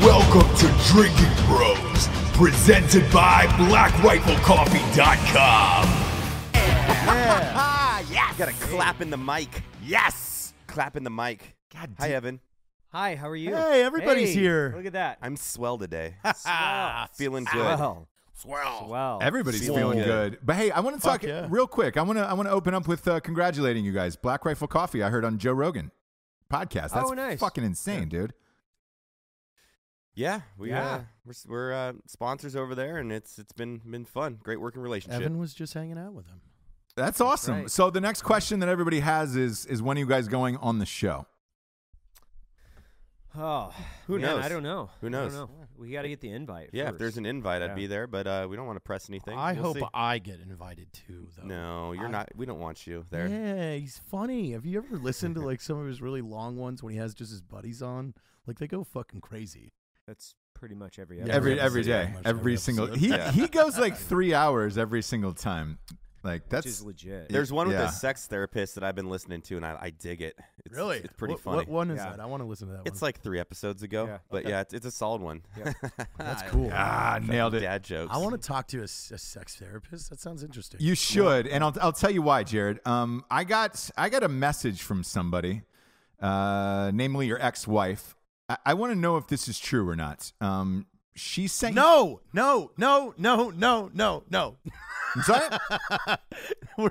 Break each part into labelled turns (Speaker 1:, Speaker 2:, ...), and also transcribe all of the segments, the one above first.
Speaker 1: Welcome to Drinking Bros, presented by BlackRifleCoffee.com.
Speaker 2: Yeah.
Speaker 3: Yes. You gotta clap in the mic.
Speaker 2: Yes.
Speaker 3: Clap in the mic.
Speaker 2: God
Speaker 3: Hi, Evan.
Speaker 4: Hi, how are you?
Speaker 2: Hey, everybody's
Speaker 4: Hey,
Speaker 2: here.
Speaker 4: Look at that.
Speaker 3: I'm swell today.
Speaker 4: Swell.
Speaker 3: Feeling good.
Speaker 4: Swell. Swell.
Speaker 5: Everybody's
Speaker 3: Swole.
Speaker 5: feeling good. But hey, I want to talk
Speaker 2: yeah.
Speaker 5: real quick. I want to open up with congratulating you guys. Black Rifle Coffee, I heard on Joe Rogan podcast. That's
Speaker 4: nice.
Speaker 5: fucking insane, dude.
Speaker 3: Yeah,
Speaker 4: Yeah.
Speaker 3: we're sponsors over there, and it's been fun. Great working relationship.
Speaker 2: Evan was just hanging out with him.
Speaker 5: That's awesome.
Speaker 4: right.
Speaker 5: So the next question that everybody has is when are you guys going on the show?
Speaker 4: Oh,
Speaker 3: Who
Speaker 4: man,
Speaker 3: knows?
Speaker 4: I don't know.
Speaker 3: Who
Speaker 4: I
Speaker 3: knows?
Speaker 4: don't know. We got to get the invite.
Speaker 3: Yeah, if
Speaker 4: first.
Speaker 3: there's an invite, I'd
Speaker 4: Yeah.
Speaker 3: be there, but we don't want to press anything.
Speaker 2: I
Speaker 3: We'll
Speaker 2: hope
Speaker 3: see.
Speaker 2: I get invited too, though.
Speaker 3: No, you're not. We don't want you there.
Speaker 2: Yeah, he's funny. Have you ever listened to like some of his really long ones when he has just his buddies on? Like they go fucking crazy.
Speaker 4: That's pretty much every
Speaker 2: Yeah,
Speaker 4: episode.
Speaker 5: Every day,
Speaker 2: Pretty much
Speaker 5: every
Speaker 2: every
Speaker 5: single.
Speaker 2: episode.
Speaker 5: He
Speaker 3: Yeah.
Speaker 5: he goes like 3 hours every single time. Like
Speaker 4: Which is
Speaker 5: that's
Speaker 4: legit.
Speaker 3: There's one with
Speaker 5: Yeah.
Speaker 3: a sex therapist that I've been listening to, and I dig it. It's,
Speaker 2: Really?
Speaker 3: It's pretty
Speaker 2: What-
Speaker 3: funny.
Speaker 2: What one is
Speaker 4: Yeah.
Speaker 2: that? I want to listen to that
Speaker 3: It's
Speaker 2: one.
Speaker 3: like 3 episodes ago,
Speaker 4: Yeah.
Speaker 3: but yeah, it's a solid one.
Speaker 4: Yeah.
Speaker 2: That's cool.
Speaker 5: nailed it.
Speaker 3: Dad jokes.
Speaker 2: I want to talk to a sex therapist. That sounds interesting.
Speaker 5: You should, and I'll tell you why, Jared. I got a message from somebody, namely your ex-wife. I want to know if this is true or not. She sent
Speaker 2: No.
Speaker 5: I'm sorry?
Speaker 2: we're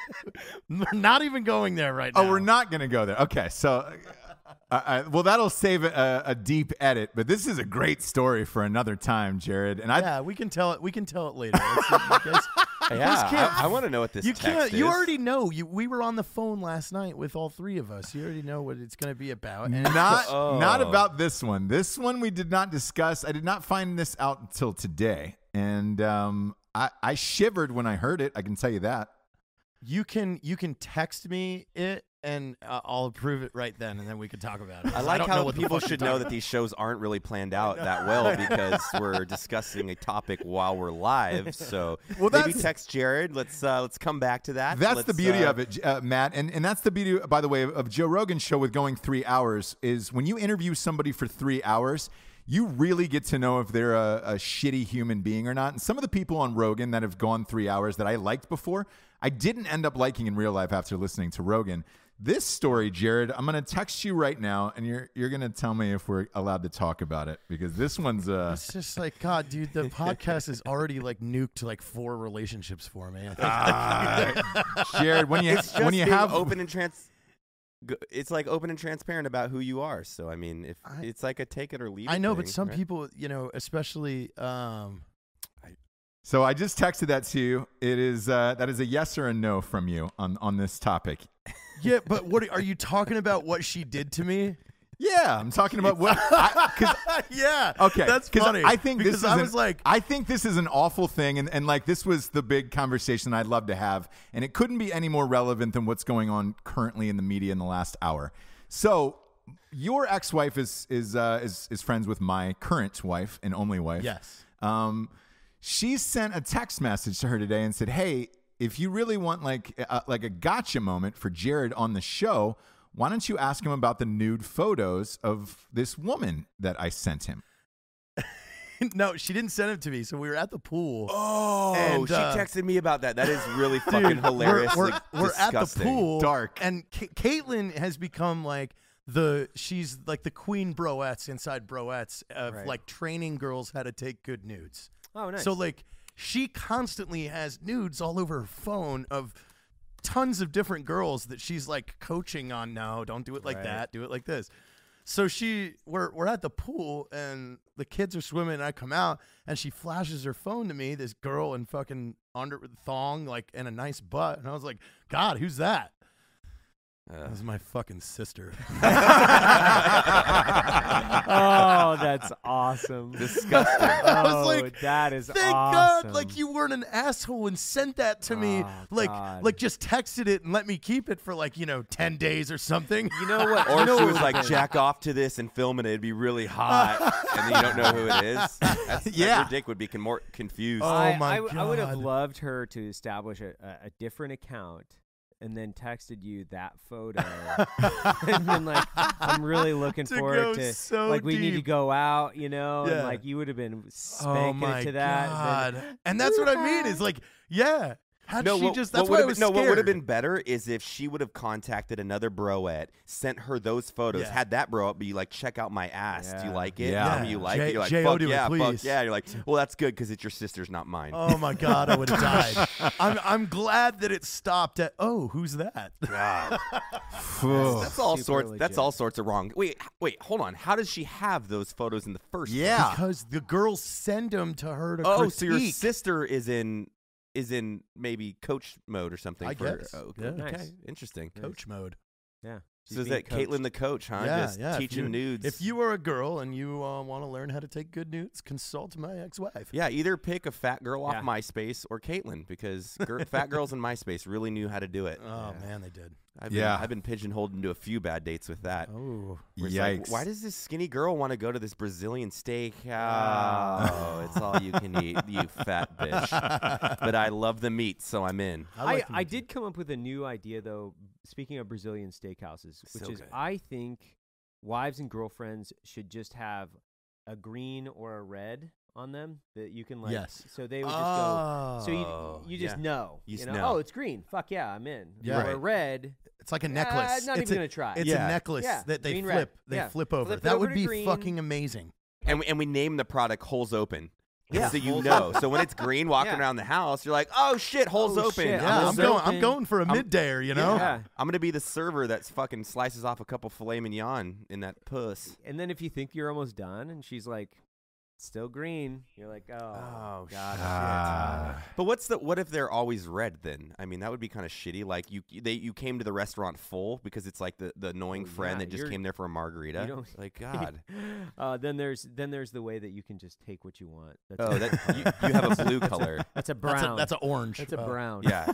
Speaker 2: not even going there right now.
Speaker 5: Oh, we're not going to go there. Okay, so well, that'll save a deep edit, but this is a great story for another time, Jared. And
Speaker 2: Yeah, we can tell it. We can tell it later. Let's see, you guys-
Speaker 3: Yeah,
Speaker 2: can't-
Speaker 3: I want to know what this
Speaker 2: you
Speaker 3: text
Speaker 2: can't.
Speaker 3: is.
Speaker 2: You already know. We were on the phone last night with all three of us. You already know what it's going to be about. And
Speaker 5: not
Speaker 3: Oh.
Speaker 5: about this one. This one we did not discuss. I did not find this out until today, and I shivered when I heard it. I can tell you that.
Speaker 2: you can text me it, and I'll approve it right then, and then we can talk about it.
Speaker 3: I like
Speaker 2: don't know
Speaker 3: how
Speaker 2: what the
Speaker 3: people
Speaker 2: fuck
Speaker 3: should
Speaker 2: you're
Speaker 3: know
Speaker 2: talking
Speaker 3: that these shows aren't really planned out that well because we're discussing a topic while we're live. So
Speaker 5: Well,
Speaker 3: maybe
Speaker 5: that's-
Speaker 3: text Jared. Let's come back to that.
Speaker 5: That's the
Speaker 3: Let's,
Speaker 5: beauty of it, Matt, and that's the beauty, by the way, of Joe Rogan's show with going 3 hours is when you interview somebody for 3 hours, you really get to know if they're a shitty human being or not. And some of the people on Rogan that have gone 3 hours that I liked before, I didn't end up liking in real life after listening to Rogan. This story, Jared, I'm going to text you right now, and you're going to tell me if we're allowed to talk about it because this one's
Speaker 2: It's just like, God, dude, the podcast is already like nuked like 4 relationships for me.
Speaker 5: Jared. When you
Speaker 3: It's just
Speaker 5: when you
Speaker 3: being
Speaker 5: have
Speaker 3: open and it's like open and transparent about who you are. So I mean, if it's like a take it or leave it.
Speaker 2: I know, but
Speaker 3: thing,
Speaker 2: some
Speaker 3: right?
Speaker 2: people, especially.
Speaker 5: So I just texted that to you. It is that is a yes or a no from you on this topic.
Speaker 2: Yeah, but what are you talking about? What she did to me?
Speaker 5: Yeah, I'm talking about what.
Speaker 2: Yeah.
Speaker 5: Okay,
Speaker 2: That's
Speaker 5: 'cause
Speaker 2: funny.
Speaker 5: I think
Speaker 2: because
Speaker 5: this is
Speaker 2: I was like,
Speaker 5: I think this is an awful thing, and like this was the big conversation I'd love to have, and it couldn't be any more relevant than what's going on currently in the media in the last hour. So your ex-wife is friends with my current wife and only wife.
Speaker 2: yes.
Speaker 5: She sent a text message to her today and said, "Hey, if you really want like a gotcha moment for Jared on the show, why don't you ask him about the nude photos of this woman that I sent him?"
Speaker 2: No, she didn't send it to me. So we were at the pool.
Speaker 3: Oh,
Speaker 2: And,
Speaker 3: she texted me about that. That is really fucking
Speaker 2: Dude,
Speaker 3: hilarious.
Speaker 2: We're at the
Speaker 3: disgusting.
Speaker 2: pool.
Speaker 5: Dark.
Speaker 2: And Caitlin has become like she's like the queen broettes inside broettes of
Speaker 4: Right.
Speaker 2: like training girls how to take good nudes.
Speaker 4: Oh, nice.
Speaker 2: So like she constantly has nudes all over her phone of tons of different girls that she's like coaching on. No, don't do it like
Speaker 4: Right.
Speaker 2: that. Do it like this. So we're at the pool and the kids are swimming and I come out and she flashes her phone to me, this girl in fucking under thong, like and a nice butt. And I was like, God, who's that? That was my fucking sister.
Speaker 4: Oh, that's awesome.
Speaker 3: Disgusting.
Speaker 2: I was
Speaker 4: Oh,
Speaker 2: like,
Speaker 4: that is
Speaker 2: Thank
Speaker 4: awesome.
Speaker 2: God, like you weren't an asshole and sent that to me,
Speaker 4: Oh,
Speaker 2: like
Speaker 4: God.
Speaker 2: just texted it and let me keep it for like 10 days or something.
Speaker 4: You know what?
Speaker 3: Or
Speaker 4: you know
Speaker 3: if she
Speaker 4: what
Speaker 3: was like,
Speaker 4: would've been-
Speaker 3: jack off to this and film it, it'd be really hot, and then you don't know who it is.
Speaker 5: Yeah.
Speaker 3: Your dick would be more confused.
Speaker 2: Oh,
Speaker 4: I
Speaker 2: my
Speaker 4: would have
Speaker 2: God.
Speaker 4: loved her to establish a different account and then texted you that photo, and then like I'm really looking
Speaker 2: To
Speaker 4: forward
Speaker 2: go
Speaker 4: to
Speaker 2: so
Speaker 4: like we need to
Speaker 2: deep.
Speaker 4: go out, and
Speaker 2: Yeah.
Speaker 4: like you would have been
Speaker 2: Oh
Speaker 4: spanking
Speaker 2: my
Speaker 4: it to that.
Speaker 2: god! And that's what I mean. Is like, yeah. Had she
Speaker 3: what,
Speaker 2: just
Speaker 3: what
Speaker 2: that's why
Speaker 3: would've
Speaker 2: I was
Speaker 3: been, no, what would have
Speaker 2: scared.
Speaker 3: been better is if she would have contacted another broette, sent her those photos,
Speaker 2: Yeah.
Speaker 3: had that broette be like, check out my ass. Do you
Speaker 4: Yeah.
Speaker 3: like it?
Speaker 5: Yeah.
Speaker 3: Tell me you like
Speaker 2: J-
Speaker 3: it. You're like,
Speaker 2: J.O.
Speaker 3: fuck
Speaker 2: do it,
Speaker 3: yeah, fuck
Speaker 2: please.
Speaker 3: yeah. You're like, well, that's good because it's your sister's, not mine.
Speaker 2: Oh my god! I would have died. I'm glad that it stopped at. Oh, who's that?
Speaker 3: That's all
Speaker 4: Super
Speaker 3: sorts.
Speaker 4: legit.
Speaker 3: That's all sorts of wrong. Wait, hold on. How does she have those photos in the first? place?
Speaker 5: Yeah.
Speaker 2: Because the girls send them to her to
Speaker 3: Oh,
Speaker 2: critique.
Speaker 3: so your sister is in maybe coach mode or something.
Speaker 2: I
Speaker 3: for,
Speaker 2: guess.
Speaker 3: Oh,
Speaker 2: Yeah.
Speaker 3: okay.
Speaker 4: Nice.
Speaker 3: Interesting.
Speaker 2: coach mode.
Speaker 4: Yeah. She's
Speaker 3: So is
Speaker 4: being
Speaker 3: that Caitlin
Speaker 4: coached.
Speaker 3: the coach, huh?
Speaker 2: Yeah,
Speaker 3: Just
Speaker 2: yeah.
Speaker 3: teaching nudes.
Speaker 2: If you are a girl and you want to learn how to take good nudes, consult my ex-wife.
Speaker 3: Yeah, either pick a fat girl off
Speaker 4: Yeah.
Speaker 3: MySpace or Caitlin because fat girls in MySpace really knew how to do it.
Speaker 2: Oh man, they did.
Speaker 3: I've been pigeonholed into a few bad dates with that.
Speaker 2: Oh,
Speaker 3: Where it's like,
Speaker 5: Yikes.
Speaker 3: why does this skinny girl want to go to this Brazilian steakhouse? Oh, it's all you can eat, you fat bitch. But I love the meat, so I'm in.
Speaker 2: like
Speaker 4: I did come up with a new idea though. Speaking of Brazilian steakhouses, which
Speaker 3: So
Speaker 4: is
Speaker 3: good.
Speaker 4: I think wives and girlfriends should just have a green or a red on them that you can like.
Speaker 2: Yes.
Speaker 4: So they would just go. So
Speaker 3: Oh,
Speaker 4: you just
Speaker 3: yeah.
Speaker 4: know.
Speaker 3: You just
Speaker 4: know.
Speaker 3: know.
Speaker 4: Oh, it's green. Fuck yeah, I'm in.
Speaker 2: Yeah.
Speaker 4: Or
Speaker 2: Right.
Speaker 4: red.
Speaker 2: It's like a necklace.
Speaker 4: Not
Speaker 2: it's
Speaker 4: even gonna try.
Speaker 2: It's
Speaker 3: Yeah.
Speaker 2: a necklace
Speaker 4: Yeah.
Speaker 2: that they
Speaker 4: Green,
Speaker 2: flip.
Speaker 4: red.
Speaker 2: They
Speaker 4: Yeah.
Speaker 2: flip over.
Speaker 4: Flip it
Speaker 2: That
Speaker 4: over
Speaker 2: would
Speaker 4: to
Speaker 2: be
Speaker 4: green.
Speaker 2: fucking amazing.
Speaker 3: And we named the product Holes Open.
Speaker 4: Yeah.
Speaker 3: So you know. So when it's green walking
Speaker 4: Yeah.
Speaker 3: around the house, you're like, oh shit, holes
Speaker 4: Oh,
Speaker 3: open.
Speaker 4: shit.
Speaker 2: Yeah,
Speaker 4: Holes
Speaker 2: I'm
Speaker 4: open.
Speaker 2: going for a middayer. You know.
Speaker 4: Yeah.
Speaker 3: I'm gonna be the server that fucking slices off a couple filet mignon in that puss.
Speaker 4: And then if you think you're almost done, and she's like, still green, you're like, oh, god,
Speaker 5: Ah.
Speaker 3: But what if they're always red then? I mean, that would be kind of shitty. Like you came to the restaurant full because it's like the annoying
Speaker 4: Oh,
Speaker 3: friend
Speaker 4: yeah,
Speaker 3: that just
Speaker 4: you're-
Speaker 3: came there for a margarita.
Speaker 4: you don't-
Speaker 3: Like God.
Speaker 4: Then there's the way that you can just take what you want. That's
Speaker 3: Oh, that you have a blue color.
Speaker 4: that's a brown.
Speaker 2: That's an orange.
Speaker 4: That's a brown.
Speaker 3: Yeah.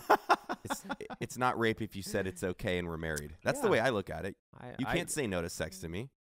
Speaker 3: It's not rape if you said it's okay and we're married. That's the
Speaker 4: Yeah.
Speaker 3: way I look at it. You
Speaker 4: I
Speaker 3: can't say no to sex to me.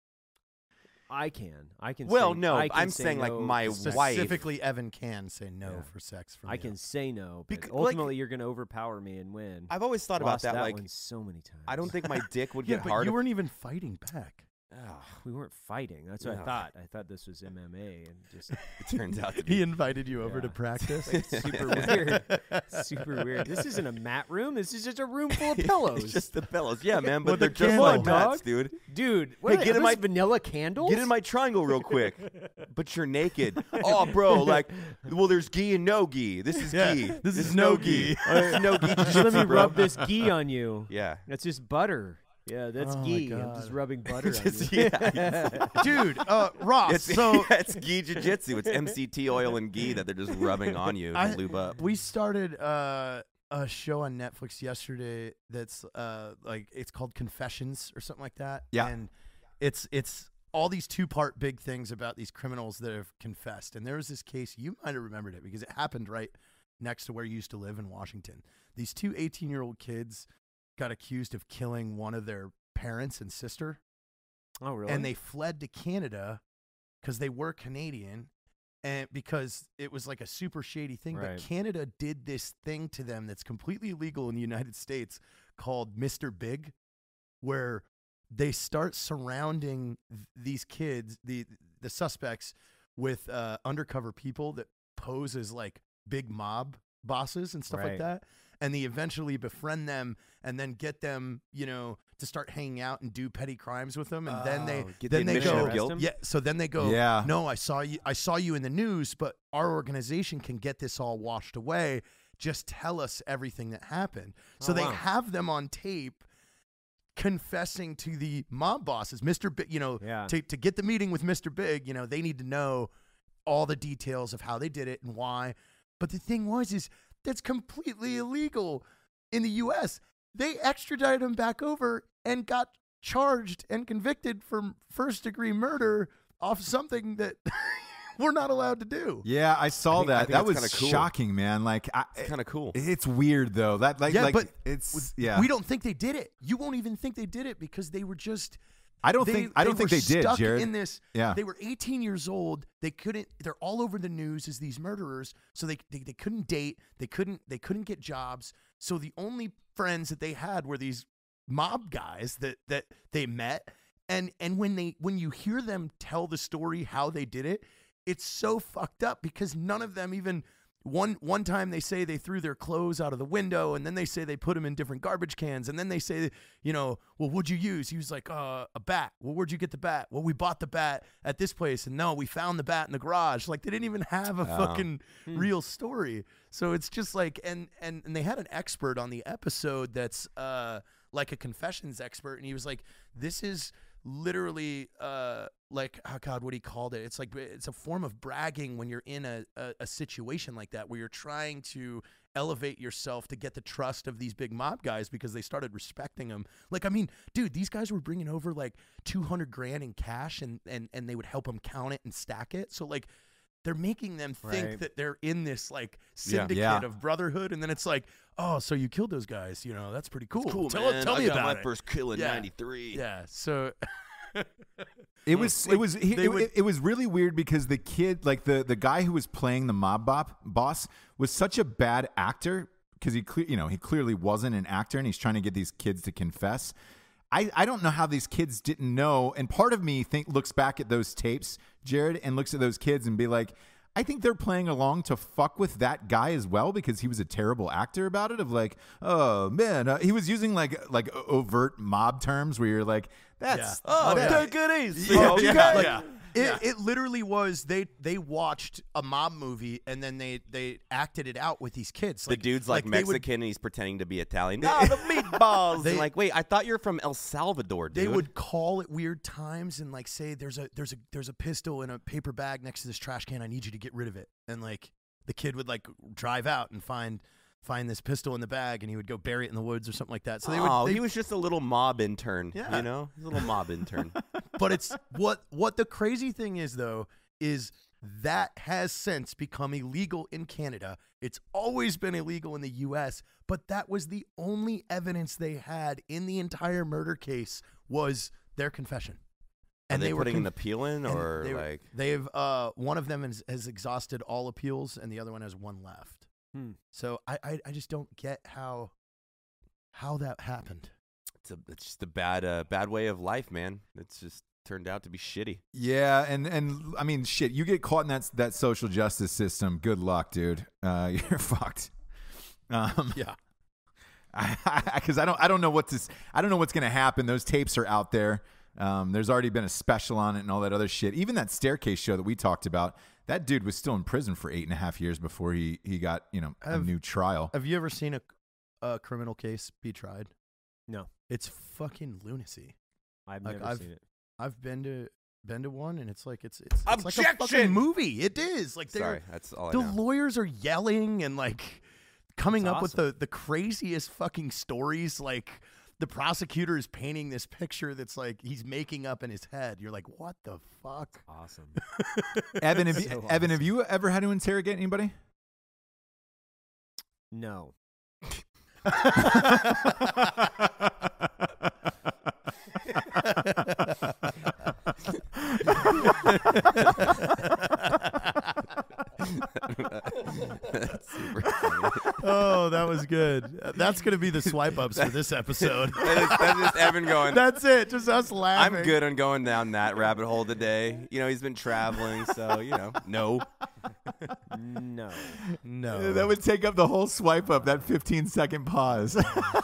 Speaker 4: I can.
Speaker 3: Well,
Speaker 4: say,
Speaker 3: no,
Speaker 4: I can
Speaker 3: I'm
Speaker 4: say
Speaker 3: saying, like,
Speaker 4: no
Speaker 3: my
Speaker 4: to sex.
Speaker 3: wife-
Speaker 2: Specifically, Evan can say no
Speaker 4: Yeah.
Speaker 2: for sex. From
Speaker 4: I
Speaker 2: you.
Speaker 4: can say no, but
Speaker 3: Bec- like-
Speaker 4: ultimately you're gonna overpower me and win.
Speaker 3: I've always thought
Speaker 4: Lost
Speaker 3: about that. Like,
Speaker 4: one so many times.
Speaker 3: I don't think my dick would
Speaker 2: Yeah,
Speaker 3: get
Speaker 2: but
Speaker 3: hard.
Speaker 2: you
Speaker 3: if-
Speaker 2: weren't even fighting back.
Speaker 3: Ugh,
Speaker 4: we weren't fighting. That's what
Speaker 3: No.
Speaker 4: I thought. I thought this was MMA and just
Speaker 3: it turns out to
Speaker 2: He
Speaker 3: be.
Speaker 2: invited you over to
Speaker 4: Yeah.
Speaker 2: practice.
Speaker 4: super weird. Super weird. This isn't a mat room. This is just a room full of pillows.
Speaker 3: It's just the pillows. Yeah, man, but
Speaker 2: With
Speaker 3: they're
Speaker 2: the
Speaker 3: just
Speaker 2: candle.
Speaker 3: like
Speaker 4: Come on,
Speaker 3: mats,
Speaker 4: dog.
Speaker 3: dude.
Speaker 4: Dude, what
Speaker 3: Hey,
Speaker 4: are
Speaker 3: get in
Speaker 4: those
Speaker 3: my-
Speaker 4: vanilla candles?
Speaker 3: Get in my triangle real quick. But you're naked. Oh, bro, like, well, there's ghee and no ghee. This is
Speaker 2: Yeah,
Speaker 3: ghee.
Speaker 2: this is no ghee.
Speaker 3: This is no ghee.
Speaker 4: Just let me
Speaker 3: jiu-jitsu, bro.
Speaker 4: rub this ghee on you.
Speaker 3: Yeah.
Speaker 4: That's just butter. Yeah, that's
Speaker 2: Oh my
Speaker 4: ghee. I'm just
Speaker 2: God.
Speaker 4: rubbing butter on
Speaker 3: Just-
Speaker 4: you.
Speaker 3: yeah.
Speaker 2: Dude, Ross.
Speaker 3: It's,
Speaker 2: so
Speaker 3: it's ghee jiu-jitsu. It's MCT oil and ghee that they're just rubbing on you to lube up.
Speaker 2: we started a show on Netflix yesterday that's like it's called Confessions or something like that.
Speaker 5: Yeah.
Speaker 2: And it's all these 2-part big things about these criminals that have confessed. And there was this case, you might have remembered it because it happened right next to where you used to live in Washington. These 2 18-year-old kids got accused of killing one of their parents and sister.
Speaker 4: Oh, really?
Speaker 2: And they fled to Canada because they were Canadian, and because it was like a super shady thing.
Speaker 4: Right.
Speaker 2: But Canada did this thing to them that's completely illegal in the United States called Mr. Big, where they start surrounding these kids, the suspects, with undercover people that pose as like big mob bosses and stuff like
Speaker 4: Right.
Speaker 2: that. And they eventually befriend them and then get them, to start hanging out and do petty crimes with them. And then they
Speaker 3: Oh, get the
Speaker 2: then they
Speaker 3: admission
Speaker 2: go,
Speaker 3: of guilt.
Speaker 2: yeah. So then they go,
Speaker 5: Yeah.
Speaker 2: no, I saw you in the news, but our organization can get this all washed away. Just tell us everything that happened. So
Speaker 4: Oh,
Speaker 2: they
Speaker 4: wow.
Speaker 2: have them on tape confessing to the mob bosses, Mr. Big,
Speaker 4: Yeah.
Speaker 2: to get the meeting with Mr. Big, they need to know all the details of how they did it and why. But the thing is that's completely illegal in the U.S. They extradited him back over and got charged and convicted for first-degree murder off something that we're not allowed to do.
Speaker 5: Yeah, I saw
Speaker 3: I
Speaker 5: that.
Speaker 3: think
Speaker 5: That
Speaker 3: that's
Speaker 5: was
Speaker 3: kinda cool.
Speaker 5: shocking, man. Like,
Speaker 3: It's kind of cool.
Speaker 5: it's weird though. That
Speaker 2: Yeah,
Speaker 5: like
Speaker 2: but
Speaker 5: it's yeah.
Speaker 2: We don't think they did it. You won't even think they did it because they were just
Speaker 5: I don't think they did,
Speaker 2: stuck
Speaker 5: Jared.
Speaker 2: in this.
Speaker 5: Yeah.
Speaker 2: They were 18 years old. They couldn't. They're all over the news as these murderers. So they couldn't date. They couldn't get jobs. So the only friends that they had were these mob guys that they met. And when you hear them tell the story how they did it, it's so fucked up because none of them even. One time they say they threw their clothes out of the window, and then they say they put them in different garbage cans, and then they say, well, what'd you use? He was like, a bat. Well, where'd you get the bat? Well, we bought the bat at this place, and no, we found the bat in the garage. Like they didn't even have a fucking real story. So it's just like, and they had an expert on the episode that's like a confessions expert, and he was like, this is literally like, oh God, what he called it. It's like, it's a form of bragging when you're in a situation like that where you're trying to elevate yourself to get the trust of these big mob guys because they started respecting them. Like, I mean, dude, these guys were bringing over like 200 grand in cash and they would help them count it and stack it. So like, they're making them think that they're in this like syndicate of brotherhood, and then it's like, oh, so you killed those guys? That's pretty cool.
Speaker 3: Cool,
Speaker 2: Tell
Speaker 3: man.
Speaker 2: me
Speaker 3: I got
Speaker 2: about
Speaker 3: my
Speaker 2: it.
Speaker 3: first kill in '93.
Speaker 2: Yeah. So
Speaker 5: It was really weird because the kid, like the guy who was playing the mob boss, was such a bad actor because he clearly wasn't an actor, and he's trying to get these kids to confess. I don't know how these kids didn't know, and part of me looks back at those tapes, Jared, and looks at those kids and be like, I think they're playing along to fuck with that guy as well because he was a terrible actor about it. Of like, oh man, he was using like overt mob terms where you're like, that's
Speaker 3: take it easy.
Speaker 2: It literally was they watched a mob movie and then they acted it out with these kids.
Speaker 3: The dude's like
Speaker 2: they would-
Speaker 3: Mexican and he's pretending to be Italian. No, the meatballs. And like, wait, I thought you're from El Salvador, dude.
Speaker 2: They would call at weird times and like say there's a pistol in a paper bag next to this trash can. I need you to get rid of it. And like the kid would like drive out and find this pistol in the bag, and he would go bury it in the woods or something like that. So
Speaker 3: he was just a little mob intern.
Speaker 2: Yeah.
Speaker 3: He's a little mob intern.
Speaker 2: But it's what the crazy thing is though is that has since become illegal in Canada. It's always been illegal in the US, but that was the only evidence they had in the entire murder case was their confession.
Speaker 3: And they putting an appeal in, or like
Speaker 2: they've one of them has exhausted all appeals, and the other one has one left. So I just don't get how that happened.
Speaker 3: It's just a bad way of life, man. It's just turned out to be shitty.
Speaker 5: Yeah, and I mean, shit, you get caught in that social justice system. Good luck, dude. You're fucked.
Speaker 2: Yeah.
Speaker 5: Because I don't know what's gonna happen. Those tapes are out there. There's already been a special on it and all that other shit. Even that Staircase show that we talked about, that dude was still in prison for 8.5 years before he got a new trial.
Speaker 2: Have you ever seen a criminal case be tried?
Speaker 4: No,
Speaker 2: It's fucking lunacy.
Speaker 4: I've
Speaker 2: Like,
Speaker 4: never seen it.
Speaker 2: I've been to one, and it's like it's like a
Speaker 3: Objection!
Speaker 2: fucking movie. It is like
Speaker 3: Sorry, that's all I
Speaker 2: the
Speaker 3: know.
Speaker 2: lawyers are yelling and like coming
Speaker 4: That's
Speaker 2: up
Speaker 4: awesome.
Speaker 2: with the craziest fucking stories. Like the prosecutor is painting this picture that's like he's making up in his head. You're like, what the fuck?
Speaker 4: Awesome.
Speaker 5: Evan,
Speaker 4: So
Speaker 5: have you ever had to interrogate anybody?
Speaker 4: No.
Speaker 3: That's super funny.
Speaker 2: Oh, that was good. That's gonna be the swipe ups for this episode.
Speaker 3: That's just Evan going.
Speaker 2: That's it. Just us laughing.
Speaker 3: I'm good on going down that rabbit hole today. He's been traveling, so no.
Speaker 4: No.
Speaker 2: No.
Speaker 5: That would take up the whole swipe up, that 15-second pause.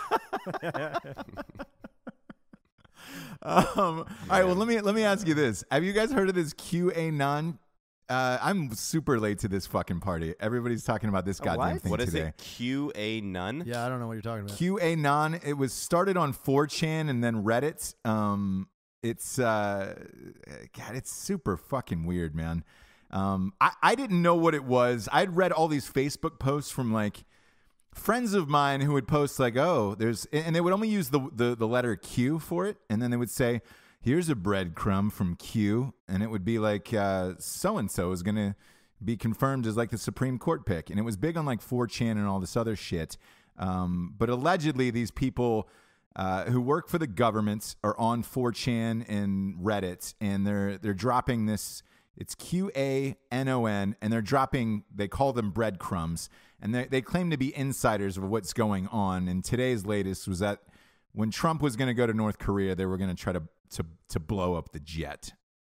Speaker 5: All right, well, let me ask you this. Have you guys heard of this QAnon? I'm super late to this fucking party. Everybody's talking about this goddamn
Speaker 4: what?
Speaker 5: thing
Speaker 3: What is
Speaker 5: today.
Speaker 3: it? QA none?
Speaker 2: Yeah, I don't know what you're talking about.
Speaker 5: QAnon. It was started on 4chan and then Reddit. It's God, it's super fucking weird, man. I didn't know what it was. I'd read all these Facebook posts from like friends of mine who would post like, oh, and they would only use the letter Q for it, and then they would say, here's a breadcrumb from Q, and it would be like so-and-so is going to be confirmed as like the Supreme Court pick. And it was big on like 4chan and all this other shit. But allegedly these people who work for the government are on 4chan and Reddit, and they're dropping this. It's QAnon, and they're dropping. They call them breadcrumbs, and they claim to be insiders of what's going on. And today's latest was that when Trump was going to go to North Korea, they were going to try to blow up the jet.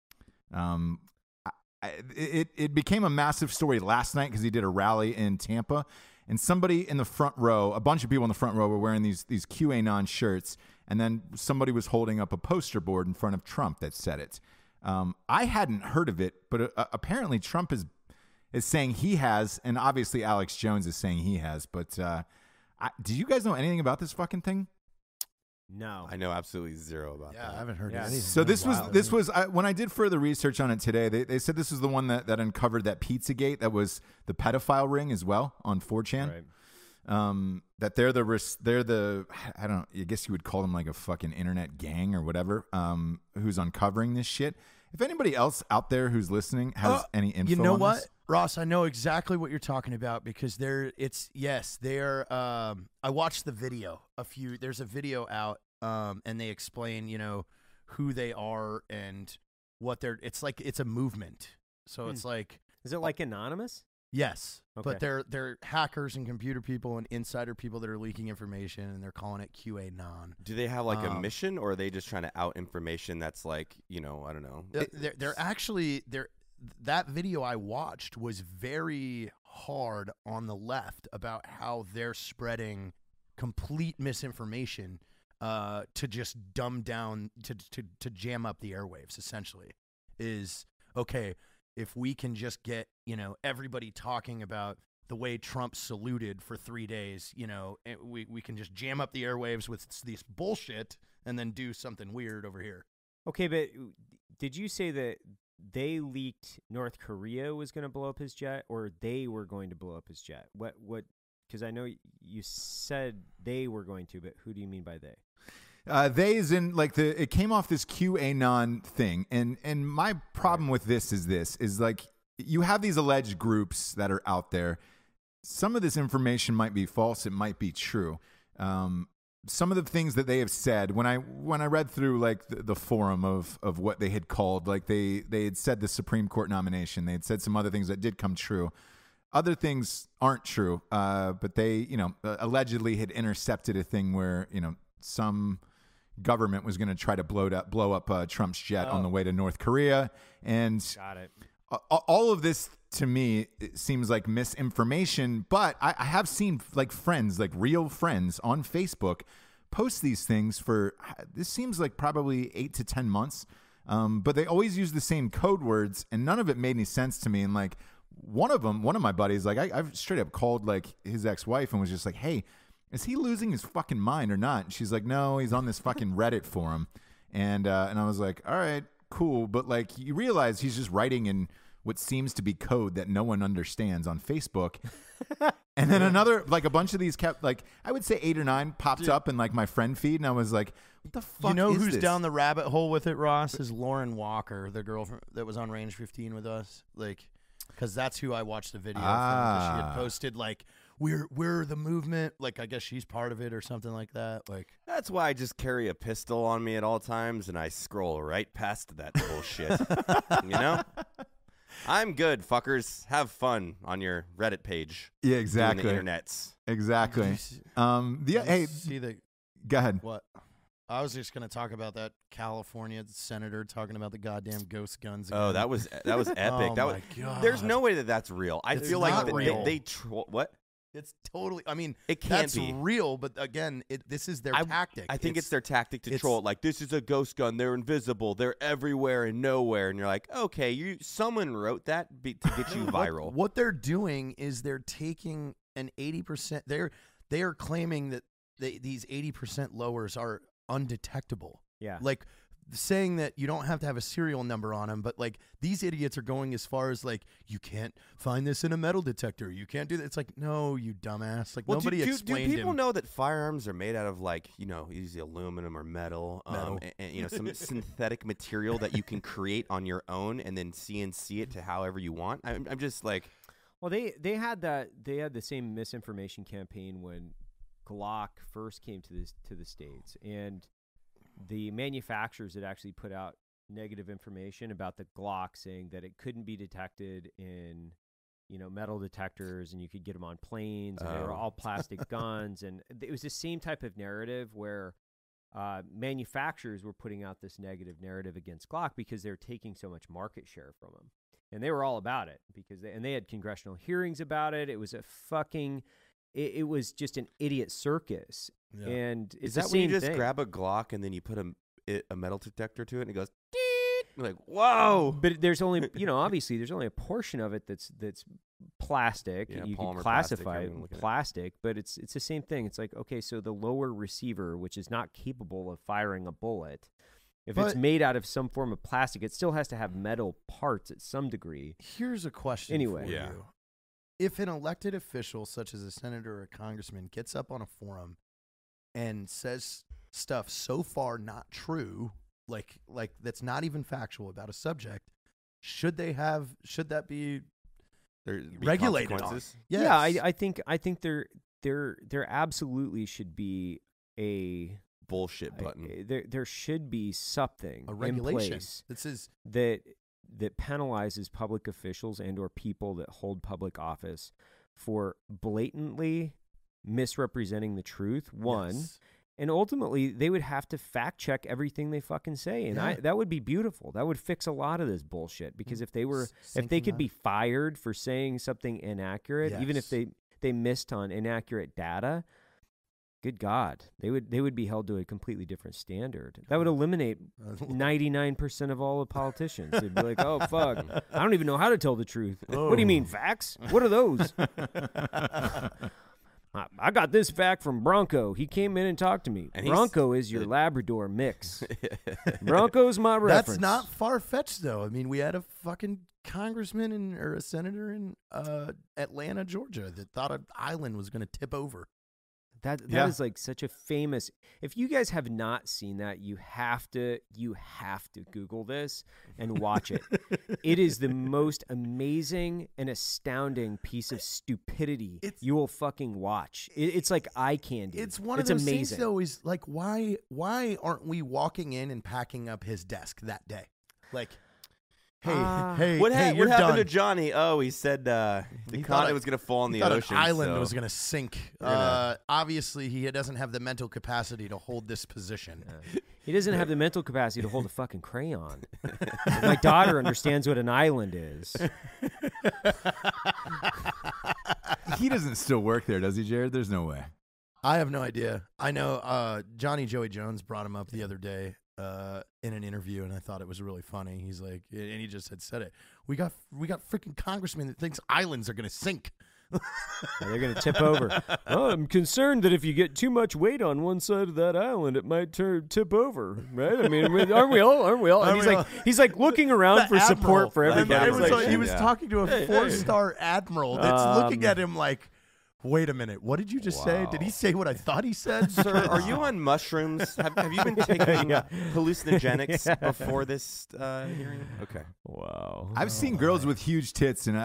Speaker 5: It became a massive story last night because he did a rally in Tampa, and somebody in the front row, a bunch of people in the front row were wearing these QAnon shirts, and then somebody was holding up a poster board in front of Trump that said it. I hadn't heard of it, but apparently Trump is saying he has, and obviously Alex Jones is saying he has. But do you guys know anything about this fucking thing?
Speaker 4: No.
Speaker 3: I know absolutely zero about that.
Speaker 2: I haven't heard anything.
Speaker 5: So this was when I did further research on it today, they said this was the one that uncovered that Pizzagate, that was the pedophile ring as well on 4chan.
Speaker 4: Right.
Speaker 5: That they're the I guess you would call them like a fucking internet gang or whatever, who's uncovering this shit. If anybody else out there who's listening has any info,
Speaker 2: you know
Speaker 5: on
Speaker 2: what,
Speaker 5: this?
Speaker 2: Ross, I know exactly what you're talking about because they're. I watched the video. There's a video out, and they explain, who they are and what they're. It's like it's a movement. So it's like.
Speaker 4: Is it like anonymous?
Speaker 2: Yes,
Speaker 4: Okay.
Speaker 2: but they're hackers and computer people and insider people that are leaking information, and they're calling it QAnon.
Speaker 3: Do they have like a mission, or are they just trying to out information that's like, I don't know?
Speaker 2: They're actually that video I watched was very hard on the left about how they're spreading complete misinformation to just dumb down to jam up the airwaves. Essentially, is okay. If we can just get, everybody talking about the way Trump saluted for 3 days, we can just jam up the airwaves with this bullshit and then do something weird over here.
Speaker 4: Okay, but did you say that they leaked North Korea was going to blow up his jet, or they were going to blow up his jet? What? Because I know you said they were going to, but who do you mean by they?
Speaker 5: They is in like it came off this QAnon thing, and my problem with this is like you have these alleged groups that are out there. Some of this information might be false, it might be true. Some of the things that they have said, when I read through like the forum of what they had called, like they had said the Supreme Court nomination, they had said some other things that did come true. Other things aren't true, but they allegedly had intercepted a thing where some government was going to try to blow up Trump's jet on the way to North Korea. And
Speaker 4: Got it.
Speaker 5: All of this to me it seems like misinformation, but I have seen like friends, like real friends on Facebook post these things for, this seems like probably 8 to 10 months. But they always use the same code words and none of it made any sense to me. And like one of my buddies, like I've straight up called like his ex-wife and was just like, hey, is he losing his fucking mind or not? And she's like, no, he's on this fucking Reddit forum. And I was like, all right, cool. But like, you realize he's just writing in what seems to be code that no one understands on Facebook. And then another, like a bunch of these kept, like, I would say 8 or 9 popped up in like my friend feed. And I was like, what the fuck is
Speaker 2: who's
Speaker 5: this?
Speaker 2: down the rabbit hole with it, Ross? Is Lauren Walker, the girl that was on Range 15 with us. Like, because that's who I watched the video from. 'Cause she had posted like, we're the movement. Like, I guess she's part of it or something like that. Like,
Speaker 3: That's why I just carry a pistol on me at all times, and I scroll right past that bullshit. I'm good, fuckers. Have fun on your Reddit page.
Speaker 5: Yeah,
Speaker 3: Doing
Speaker 5: exactly.
Speaker 3: the internets.
Speaker 5: Exactly. Hey,
Speaker 2: see the
Speaker 5: go ahead.
Speaker 2: what? I was just gonna talk about that California senator talking about the goddamn ghost guns. Again.
Speaker 3: Oh, that was epic.
Speaker 2: Oh
Speaker 3: that
Speaker 2: my
Speaker 3: was.
Speaker 2: God.
Speaker 3: There's no way that's real. I
Speaker 2: It's
Speaker 3: feel like
Speaker 2: not real.
Speaker 3: they what?
Speaker 2: It's totally. I mean,
Speaker 3: It can't
Speaker 2: that's
Speaker 3: be.
Speaker 2: real, but again, this is their tactic.
Speaker 3: I think it's their tactic to
Speaker 2: it's-
Speaker 3: troll it. Like, this is a ghost gun. They're invisible. They're everywhere and nowhere. And you're like, okay, someone wrote that to get you viral.
Speaker 2: What they're doing is they're taking an 80%. They are claiming that these 80% lowers are undetectable.
Speaker 4: Yeah.
Speaker 2: Like saying that you don't have to have a serial number on them, but like these idiots are going as far as like, you can't find this in a metal detector. You can't do that. It's like, no, you dumbass. Like nobody
Speaker 3: do
Speaker 2: explained
Speaker 3: people
Speaker 2: him.
Speaker 3: know that firearms are made out of like, usually aluminum or metal, and some synthetic material that you can create on your own and then CNC it to however you want? I'm just like,
Speaker 4: Well, they had the same misinformation campaign when Glock first came to the States, and the manufacturers had actually put out negative information about the Glock, saying that it couldn't be detected in, metal detectors, and you could get them on planes, and they were all plastic guns, and it was the same type of narrative where manufacturers were putting out this negative narrative against Glock because they're taking so much market share from them, and they were all about it because they had congressional hearings about it. It was a fucking, it was just an idiot circus, and it's
Speaker 3: Is that
Speaker 4: the
Speaker 3: when you
Speaker 4: same
Speaker 3: just
Speaker 4: thing.
Speaker 3: grab a Glock and then you put a metal detector to it and it goes, "Deet." You're like, whoa.
Speaker 4: But there's only, obviously there's only a portion of it that's plastic.
Speaker 3: Yeah,
Speaker 4: You can
Speaker 3: polymer
Speaker 4: classify
Speaker 3: plastic,
Speaker 4: it
Speaker 3: everyone looking at it.
Speaker 4: plastic, but it's the same thing. It's like, okay, so the lower receiver, which is not capable of firing a bullet, if it's
Speaker 2: But-
Speaker 4: made out of some form of plastic, it still has to have metal parts at some degree.
Speaker 2: Here's a question
Speaker 4: Anyway.
Speaker 2: for
Speaker 3: Yeah.
Speaker 2: you. If an elected official, such as a senator or a congressman, gets up on a forum and says stuff so far not true, like that's not even factual about a subject, should that be
Speaker 3: There'd be
Speaker 2: regulated on?
Speaker 3: consequences.
Speaker 2: Yes.
Speaker 4: Yeah, I think there absolutely should be a
Speaker 3: Bullshit button.
Speaker 4: there should be something
Speaker 2: a
Speaker 4: in
Speaker 2: regulation.
Speaker 4: place
Speaker 2: This is
Speaker 4: that penalizes public officials and or people that hold public office for blatantly misrepresenting the truth. One,
Speaker 2: yes.
Speaker 4: and ultimately they would have to fact check everything they fucking say, and
Speaker 2: Yeah.
Speaker 4: that would be beautiful. That would fix a lot of this bullshit, because if they could be fired for saying something inaccurate, even if
Speaker 2: Yes.
Speaker 4: they missed on inaccurate data, good God, they would be held to a completely different standard. That would eliminate 99% of all the politicians. They'd be like, oh, fuck, I don't even know how to tell the truth. What do you mean, facts? What are those? I got this fact from Bronco. He came in and talked to me.
Speaker 3: And he's-
Speaker 4: Bronco is your Labrador mix. Bronco's my reference.
Speaker 2: That's not far fetched, though. I mean, we had a fucking congressman or a senator in Atlanta, Georgia, that thought an island was going to tip over.
Speaker 4: That
Speaker 5: Yeah.
Speaker 4: is like such a famous. If you guys have not seen that, you have to Google this and watch it. It is the most amazing and astounding piece of stupidity you will fucking watch. It's like eye candy.
Speaker 2: It's one of those
Speaker 4: amazing.
Speaker 2: things, though. Is like, why aren't we walking in and packing up his desk that day? Like, hey,
Speaker 3: What
Speaker 2: hey, you're
Speaker 3: happened
Speaker 2: done.
Speaker 3: to Johnny? Oh, he said the
Speaker 2: He thought
Speaker 3: continent
Speaker 2: it-
Speaker 3: was going to fall in
Speaker 2: He
Speaker 3: the
Speaker 2: thought
Speaker 3: ocean.
Speaker 2: an island
Speaker 3: so
Speaker 2: was going to sink.
Speaker 3: We're gonna-
Speaker 2: Obviously, he doesn't have the mental capacity to hold this position.
Speaker 4: He doesn't have the mental capacity to hold a fucking crayon. My daughter understands what an island is.
Speaker 5: He doesn't still work there, does he, Jared? There's no way.
Speaker 2: I have no idea. I know Johnny Joey Jones brought him up the other day in an interview, and I thought it was really funny. He's like, and he just had said it. We got freaking congressman that thinks islands are going to sink.
Speaker 4: They're going to tip over. Oh, I'm concerned that if you get too much weight on one side of that island, it might tip over, right? I mean, aren't we all? And he's like looking around for support for everybody.
Speaker 2: It was
Speaker 3: Like,
Speaker 2: like, he was
Speaker 3: yeah.
Speaker 2: talking to a four-star admiral that's looking at him like, wait a minute, what did you just say? Did he say what I thought he said?
Speaker 3: Sir, are you on mushrooms? Have you been taking hallucinogenics before this hearing? Okay.
Speaker 4: Wow.
Speaker 5: I've seen girls with huge tits, and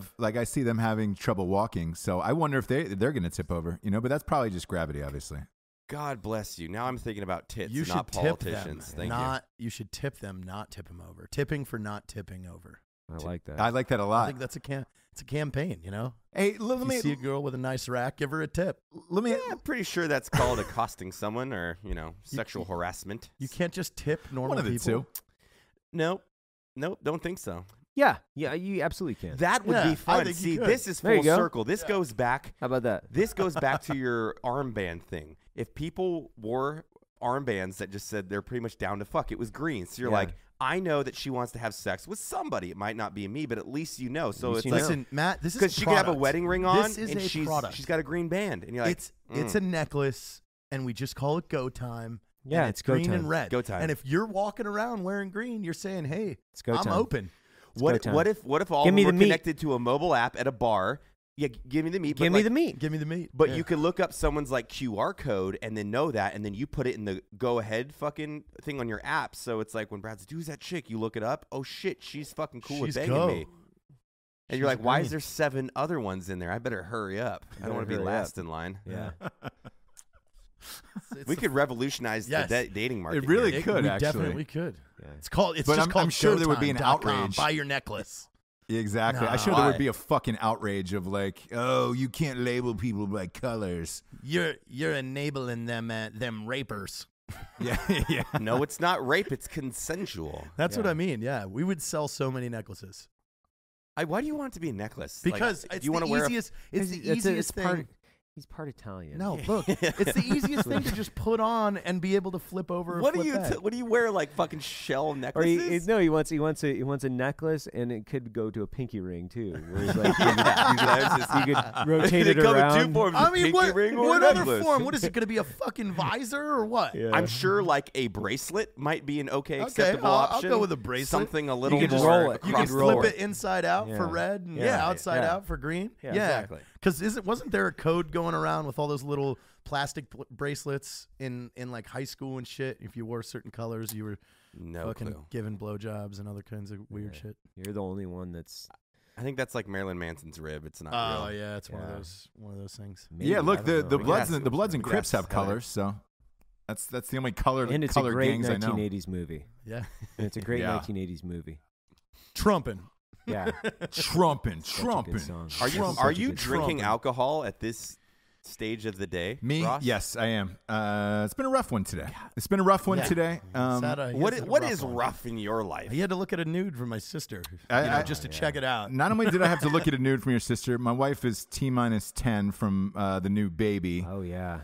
Speaker 5: I see them having trouble walking. So I wonder if they're going to tip over, But that's probably just gravity, obviously.
Speaker 3: God bless you. Now I'm thinking about tits,
Speaker 2: You should
Speaker 3: not
Speaker 2: tip
Speaker 3: politicians.
Speaker 2: them.
Speaker 3: Thank you.
Speaker 2: You should tip them, not tip them over. Tipping for not tipping over.
Speaker 4: I like that.
Speaker 5: I like that a
Speaker 2: I
Speaker 5: lot.
Speaker 2: think that's it's a campaign,
Speaker 5: Hey,
Speaker 2: If you see a girl with a nice rack, give her a tip.
Speaker 3: I'm pretty sure that's called accosting someone or, sexual harassment.
Speaker 2: You can't just tip normal
Speaker 5: One of the
Speaker 2: people.
Speaker 5: two.
Speaker 3: Nope, don't think so.
Speaker 4: Yeah, you absolutely can.
Speaker 3: That would
Speaker 2: Yeah,
Speaker 3: be
Speaker 2: I
Speaker 3: fun.
Speaker 2: think you
Speaker 3: See,
Speaker 2: could.
Speaker 3: this is
Speaker 4: There you
Speaker 3: full
Speaker 4: go.
Speaker 3: circle. This goes back.
Speaker 4: How about that?
Speaker 3: This goes back to your armband thing. If people wore armbands that just said they're pretty much down to fuck, it was green. So you're
Speaker 4: Yeah.
Speaker 3: like, I know that she wants to have sex with somebody. It might not be me, but at least you know. So
Speaker 4: least
Speaker 3: it's
Speaker 4: you
Speaker 3: like,
Speaker 4: know.
Speaker 2: Listen, Matt, this is
Speaker 3: because she could have a
Speaker 2: product.
Speaker 3: wedding ring on,
Speaker 2: This is
Speaker 3: and
Speaker 2: a
Speaker 3: she's
Speaker 2: product.
Speaker 3: got a green band, and you're like,
Speaker 2: It's a necklace, and we just call it Go Time.
Speaker 4: Yeah,
Speaker 2: and
Speaker 4: it's
Speaker 2: it's
Speaker 4: go
Speaker 2: green
Speaker 4: time.
Speaker 2: and red.
Speaker 3: Go Time.
Speaker 2: And if you're walking around wearing green, you're saying, "Hey,
Speaker 4: It's go
Speaker 2: I'm
Speaker 4: time.
Speaker 2: open."
Speaker 3: what
Speaker 4: time.
Speaker 3: what if all
Speaker 4: Give
Speaker 3: of
Speaker 4: me
Speaker 3: them were
Speaker 4: the meat.
Speaker 3: connected to a mobile app at a bar? Yeah, give me the meat.
Speaker 4: Give
Speaker 3: but
Speaker 4: me
Speaker 3: like,
Speaker 4: the meat.
Speaker 2: Give me the meat.
Speaker 3: But
Speaker 2: Yeah.
Speaker 3: you could look up someone's like QR code and then know that, and then you put it in the go ahead fucking thing on your app. So it's like when Brad's like, who's that chick? You look it up. Oh shit, she's fucking cool with
Speaker 2: She's
Speaker 3: banging
Speaker 2: go.
Speaker 3: me. And
Speaker 2: She's
Speaker 3: you're like, why is
Speaker 2: green.
Speaker 3: there 7 other ones in there? I better hurry up. I don't
Speaker 4: Better
Speaker 3: want to be
Speaker 4: hurry
Speaker 3: last
Speaker 4: up.
Speaker 3: in line.
Speaker 4: Yeah.
Speaker 3: We could revolutionize
Speaker 2: Yes.
Speaker 3: the dating market.
Speaker 5: It really
Speaker 3: here.
Speaker 5: could,
Speaker 2: we
Speaker 5: actually.
Speaker 2: definitely could.
Speaker 4: Yeah.
Speaker 2: It's called. It's
Speaker 5: But
Speaker 2: just
Speaker 5: I'm
Speaker 2: called.
Speaker 5: sure there would be an
Speaker 2: Showtime.com.
Speaker 5: outrage.
Speaker 2: Buy your necklace.
Speaker 5: Exactly.
Speaker 2: Nah.
Speaker 5: I'm sure there
Speaker 3: Why?
Speaker 5: would be a fucking outrage of like, oh, you can't label people by colors.
Speaker 2: You're enabling them rapers.
Speaker 5: Yeah, yeah.
Speaker 3: No, it's not rape. It's consensual.
Speaker 2: That's what
Speaker 4: Yeah.
Speaker 2: I mean. Yeah, we would sell so many necklaces
Speaker 3: Why do you want it to be a necklace?
Speaker 2: because
Speaker 3: Like,
Speaker 2: it's
Speaker 3: do you want
Speaker 2: the
Speaker 3: to wear
Speaker 2: easiest. It's the
Speaker 4: It's
Speaker 2: easiest thing.
Speaker 4: He's part Italian.
Speaker 2: No, look, it's the easiest thing to just put on and be able to flip over. Or
Speaker 3: What do
Speaker 2: flip
Speaker 3: you
Speaker 2: back.
Speaker 3: what do you wear like fucking shell
Speaker 4: Or
Speaker 3: necklaces?
Speaker 4: he wants a necklace, and it could go to a pinky ring too. Where he's like, you could rotate
Speaker 3: They
Speaker 4: it
Speaker 3: come in
Speaker 4: around.
Speaker 3: two forms,
Speaker 2: I
Speaker 3: a
Speaker 2: mean,
Speaker 3: pinky
Speaker 2: what,
Speaker 3: ring or
Speaker 2: what
Speaker 3: a
Speaker 2: other
Speaker 3: necklace.
Speaker 2: form? What is it going to be? A fucking visor or what?
Speaker 4: Yeah.
Speaker 3: I'm sure like a bracelet might be an okay
Speaker 2: Okay,
Speaker 3: acceptable
Speaker 2: I'll
Speaker 3: option.
Speaker 2: go with a bracelet.
Speaker 3: Something a little
Speaker 4: could just
Speaker 3: more
Speaker 4: roll it.
Speaker 2: You
Speaker 3: across
Speaker 2: can
Speaker 3: the
Speaker 2: flip
Speaker 3: board.
Speaker 2: it inside out for
Speaker 4: Yeah.
Speaker 2: red and
Speaker 4: Yeah.
Speaker 2: outside
Speaker 4: Yeah.
Speaker 2: out for green.
Speaker 4: Yeah,
Speaker 3: exactly.
Speaker 2: Because wasn't there a code going around with all those little plastic bracelets in like high school and shit? If you wore certain colors, you were
Speaker 3: No
Speaker 2: fucking
Speaker 3: clue.
Speaker 2: giving blowjobs and other kinds of weird
Speaker 4: Yeah.
Speaker 2: shit.
Speaker 4: You're the only one that's
Speaker 3: I think that's like Marilyn Manson's rib. It's not
Speaker 2: Oh
Speaker 3: real.
Speaker 2: yeah, it's one
Speaker 4: Yeah.
Speaker 2: of those things.
Speaker 4: maybe,
Speaker 5: Yeah,
Speaker 4: I
Speaker 5: look,
Speaker 4: don't
Speaker 5: the
Speaker 4: know.
Speaker 5: Bloods
Speaker 3: ask-
Speaker 5: and the Bloods and
Speaker 3: we could
Speaker 5: Crips
Speaker 3: ask
Speaker 5: have
Speaker 3: Heather.
Speaker 5: colors, so that's the only color
Speaker 4: And it's a
Speaker 5: color
Speaker 4: great
Speaker 5: gangs I know.
Speaker 4: 1980s movie.
Speaker 2: Yeah,
Speaker 4: And it's a great
Speaker 5: Yeah.
Speaker 4: 1980s movie.
Speaker 2: trumping.
Speaker 4: Yeah.
Speaker 5: Trumping,
Speaker 4: Such a good
Speaker 5: trumping.
Speaker 4: song.
Speaker 3: Are you
Speaker 4: Such
Speaker 3: are
Speaker 4: a
Speaker 3: you
Speaker 4: good
Speaker 3: drinking
Speaker 2: trumping.
Speaker 3: alcohol at this stage of the day?
Speaker 5: Me?
Speaker 3: Ross?
Speaker 5: Yes, I am. It's been a rough one today. It's been a rough one
Speaker 2: Yeah.
Speaker 5: today.
Speaker 2: Sad,
Speaker 3: What
Speaker 2: he had a
Speaker 3: what is
Speaker 2: one.
Speaker 3: rough in your life?
Speaker 2: He had to look at a nude from my sister,
Speaker 5: I-
Speaker 2: just to check it out.
Speaker 5: Not only did I have to look at a nude from your sister, my wife is T-10 from the new Baby.
Speaker 4: Oh yeah.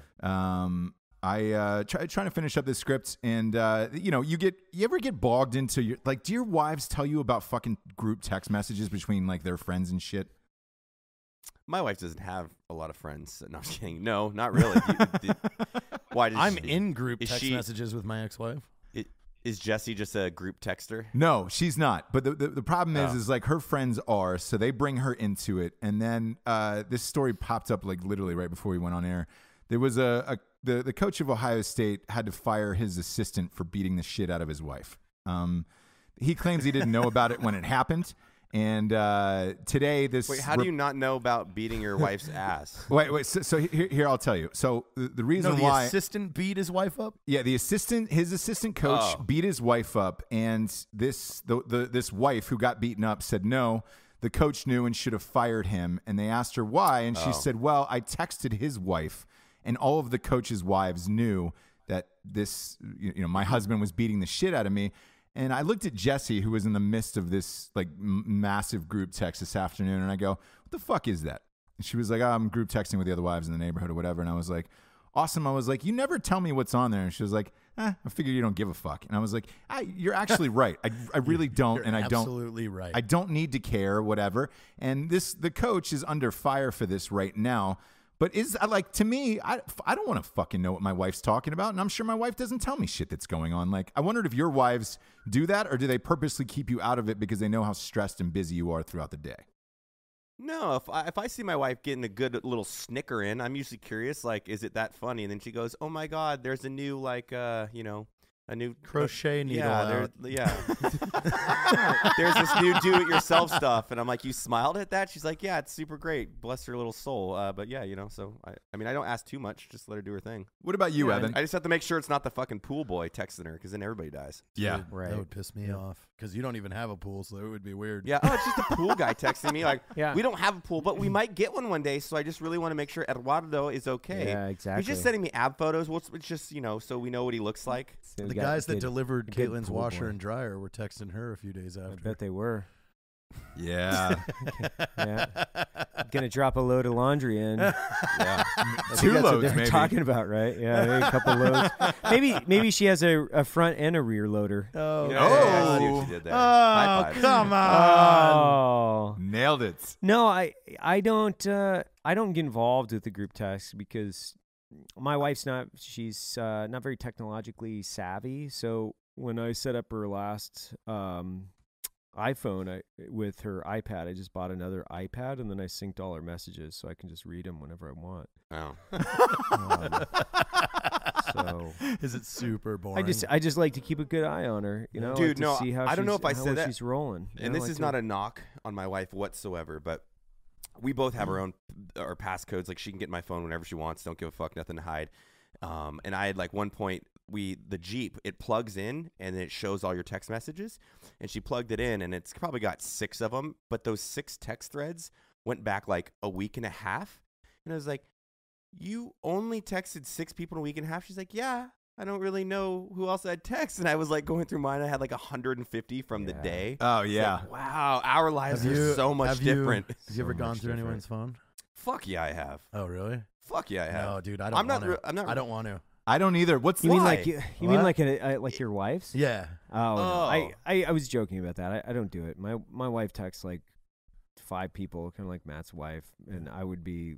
Speaker 5: I trying to finish up this script, and you ever get bogged into your do your wives tell you about fucking group text messages between like their friends and shit?
Speaker 3: My wife doesn't have a lot of friends. No, I'm just kidding. No, not really. Why does
Speaker 2: I'm
Speaker 3: she,
Speaker 2: in group
Speaker 3: is
Speaker 2: text
Speaker 3: she-
Speaker 2: messages with my ex-wife.
Speaker 3: Is Jesse just a group texter?
Speaker 5: No, she's not. But the problem
Speaker 3: Oh.
Speaker 5: is like her friends are, so they bring her into it. And then this story popped up like literally right before we went on air. There was the coach of Ohio State had to fire his assistant for beating the shit out of his wife. He claims he didn't know about it when it happened. And today this
Speaker 3: Wait, how do you not know about beating your wife's ass?
Speaker 5: wait. So here I'll tell you. So the reason
Speaker 2: No, the
Speaker 5: why
Speaker 2: assistant beat his wife up.
Speaker 5: yeah, his assistant coach
Speaker 3: Oh.
Speaker 5: beat his wife up, and this wife who got beaten up said no, the coach knew and should have fired him. And they asked her why, and she said, "Well, I texted his wife, and all of the coach's wives knew that this, my husband was beating the shit out of me." And I looked at Jesse, who was in the midst of this like massive group text this afternoon, and I go, "What the fuck is that?" And she was like, "Oh, I'm group texting with the other wives in the neighborhood or whatever." And I was like, "Awesome." I was like, "You never tell me what's on there." And she was like, I figure you don't give a fuck. And I was like, "You're actually right. I really don't,
Speaker 2: You're
Speaker 5: and I don't.
Speaker 2: absolutely right.
Speaker 5: I don't need to care, whatever." And the coach is under fire for this right now. But to me, I don't want to fucking know what my wife's talking about, and I'm sure my wife doesn't tell me shit that's going on. Like, I wondered if your wives do that, or do they purposely keep you out of it because they know how stressed and busy you are throughout the day?
Speaker 3: No, if I see my wife getting a good little snicker in, I'm usually curious, like, is it that funny? And then she goes, "Oh my God, there's a new a new
Speaker 2: Crochet needle out.
Speaker 3: There's this new do-it-yourself stuff." And I'm like, "You smiled at that?" She's like, "Yeah, it's super great. Bless her little soul." But yeah, so I mean, I don't ask too much. Just let her do her thing.
Speaker 5: What about you,
Speaker 3: Yeah,
Speaker 5: Evan?
Speaker 3: I just have to make sure it's not the fucking pool boy texting her, because then everybody dies.
Speaker 5: Yeah.
Speaker 2: Dude,
Speaker 4: Right.
Speaker 2: That would piss me off because you don't even have a pool, so it would be weird.
Speaker 3: Yeah, it's just a pool guy texting me like,
Speaker 4: Yeah.
Speaker 3: "We don't have a pool, but we might get one day, so I just really want to make sure Eduardo is okay."
Speaker 4: Yeah, exactly.
Speaker 3: He's just sending me ab photos. Well, it's just, so we know what he looks like.
Speaker 4: So we
Speaker 2: The
Speaker 4: got
Speaker 2: guys
Speaker 4: a
Speaker 2: that
Speaker 4: good-
Speaker 2: delivered
Speaker 4: a good
Speaker 2: Caitlin's
Speaker 4: pool
Speaker 2: washer
Speaker 4: boy.
Speaker 2: and dryer were texting her a few days
Speaker 4: I
Speaker 2: after.
Speaker 4: bet they were.
Speaker 5: Yeah.
Speaker 4: Yeah. Gonna drop a load of laundry in.
Speaker 3: Yeah.
Speaker 4: I think
Speaker 5: Two
Speaker 4: that's what
Speaker 5: loads,
Speaker 4: they're
Speaker 5: maybe.
Speaker 4: talking about, right? Yeah, maybe a couple loads. Maybe she has a front and a rear loader.
Speaker 2: Oh,
Speaker 3: I see what you did there.
Speaker 2: Oh,
Speaker 3: High five.
Speaker 2: come on.
Speaker 4: Oh
Speaker 5: Nailed it.
Speaker 4: no, I don't get involved with the group text because my wife's she's not very technologically savvy. So when I set up her last iPhone with her iPad, I just bought another iPad and then I synced all her messages so I can just read them whenever I want.
Speaker 3: Oh.
Speaker 4: So
Speaker 2: Is it super boring?
Speaker 4: I just like to keep a good eye on her,
Speaker 3: Dude,
Speaker 4: like to
Speaker 3: no,
Speaker 4: see how
Speaker 3: I don't know
Speaker 4: she's-
Speaker 3: if I
Speaker 4: how
Speaker 3: said that.
Speaker 4: she's rolling.
Speaker 3: And this is not a knock on my wife whatsoever, but we both have our own our passcodes. Like, she can get my phone whenever she wants. Don't give a fuck, nothing to hide. And I had like one point the Jeep, it plugs in and it shows all your text messages, and she plugged it in and it's probably got 6 of them, but those 6 text threads went back like a week and a half. And I was like, you only texted 6 people in a week and a half? She's like, yeah, I don't really know who else I'd text. And I was like going through mine. I had like 150 from the day.
Speaker 5: Oh,
Speaker 3: It's
Speaker 5: yeah.
Speaker 3: like, wow, our lives
Speaker 2: Have
Speaker 3: are
Speaker 2: you-
Speaker 3: so much different.
Speaker 2: Have you ever gone through anyone's phone?
Speaker 3: Fuck yeah, I have.
Speaker 2: Oh, really?
Speaker 3: Fuck yeah, I have.
Speaker 2: No, dude, I don't
Speaker 3: I'm not
Speaker 2: want
Speaker 3: re-
Speaker 2: to.
Speaker 3: I'm not-
Speaker 2: I don't want to.
Speaker 5: I don't either. What's
Speaker 4: You mean
Speaker 3: Why?
Speaker 4: like you mean
Speaker 2: What?
Speaker 4: like your wife's?
Speaker 2: Yeah.
Speaker 4: Oh, no.
Speaker 3: Oh.
Speaker 4: I was joking about that. I don't do it. My wife texts like 5 people, kind of like Matt's wife, and I would be.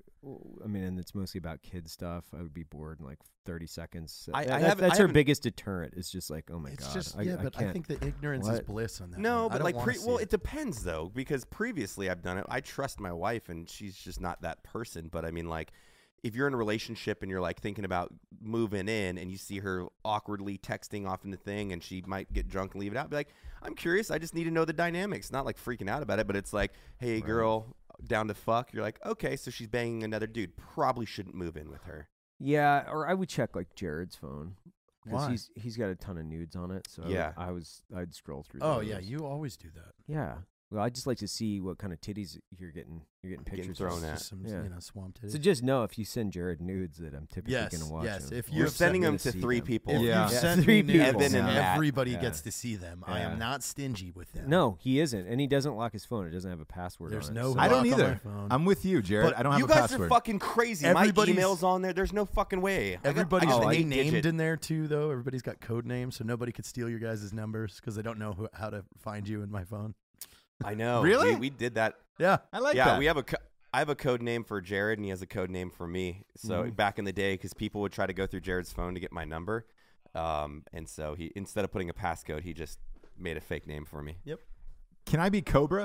Speaker 4: I mean, and it's mostly about kid stuff. I would be bored in like 30 seconds. That's her biggest deterrent. It's just like, oh my
Speaker 2: It's
Speaker 4: god.
Speaker 2: just
Speaker 4: I
Speaker 2: but I
Speaker 4: can't.
Speaker 2: think the ignorance is
Speaker 4: What?
Speaker 2: bliss on that.
Speaker 3: No,
Speaker 2: one. I
Speaker 3: but
Speaker 2: don't
Speaker 3: like,
Speaker 2: wanna see
Speaker 3: well, it depends though, because previously I've done it. I trust my wife, and she's just not that person. But I mean, like, if you're in a relationship and you're like thinking about moving in, and you see her awkwardly texting off in the thing, and she might get drunk and leave it out, be like, I'm curious. I just need to know the dynamics. Not like freaking out about it, but it's like, hey, girl, down to fuck. You're like, okay, so she's banging another dude. Probably shouldn't move in with her.
Speaker 4: Yeah, or I would check like Jared's phone
Speaker 2: Why?
Speaker 4: because he's got a ton of nudes on it. So
Speaker 3: Yeah.
Speaker 4: I'd scroll through.
Speaker 2: Oh
Speaker 4: those.
Speaker 2: yeah, you always do that.
Speaker 4: Yeah. Well, I just like to see what kind of titties you're getting pictures
Speaker 3: thrown
Speaker 4: of.
Speaker 3: at.
Speaker 2: Just some
Speaker 4: Yeah.
Speaker 2: swamp titties.
Speaker 4: So just know if you send Jared nudes that I'm typically
Speaker 2: Yes,
Speaker 4: going to watch
Speaker 2: yes.
Speaker 4: them.
Speaker 2: If
Speaker 4: Or
Speaker 2: you're
Speaker 3: You're sending
Speaker 4: I'm
Speaker 3: them
Speaker 4: gonna
Speaker 3: to
Speaker 4: see
Speaker 3: 3
Speaker 4: them.
Speaker 3: people.
Speaker 2: If
Speaker 5: Yeah.
Speaker 2: you
Speaker 4: Yeah,
Speaker 2: send
Speaker 4: 3
Speaker 2: me nudes,
Speaker 3: Evan and Matt.
Speaker 2: everybody
Speaker 4: Yeah.
Speaker 2: gets to see them. I
Speaker 4: Yeah.
Speaker 2: am not stingy with them.
Speaker 4: No, he isn't, and he doesn't lock his phone. It doesn't have a password.
Speaker 2: There's
Speaker 4: on it,
Speaker 2: no
Speaker 4: so-
Speaker 5: I don't
Speaker 2: lock on
Speaker 5: either.
Speaker 2: my phone.
Speaker 5: I'm with you, Jared.
Speaker 3: But
Speaker 5: I don't have
Speaker 3: you
Speaker 5: a
Speaker 3: guys
Speaker 5: password.
Speaker 3: are fucking crazy.
Speaker 2: Everybody's-
Speaker 3: My email's on there. There's no fucking way.
Speaker 2: Everybody's
Speaker 3: I got an 8
Speaker 2: named
Speaker 3: digit.
Speaker 2: in there too, though. Everybody's got code names, so nobody could steal your guys' numbers because they don't know how to find you in my phone.
Speaker 3: I know.
Speaker 5: Really?
Speaker 3: We did that.
Speaker 2: Yeah.
Speaker 5: I like
Speaker 3: Yeah,
Speaker 5: that.
Speaker 3: we have I have a code name for Jared, and he has a code name for me. So back in the day, because people would try to go through Jared's phone to get my number, and so he, instead of putting a passcode, he just made a fake name for me.
Speaker 5: Can I be Cobra?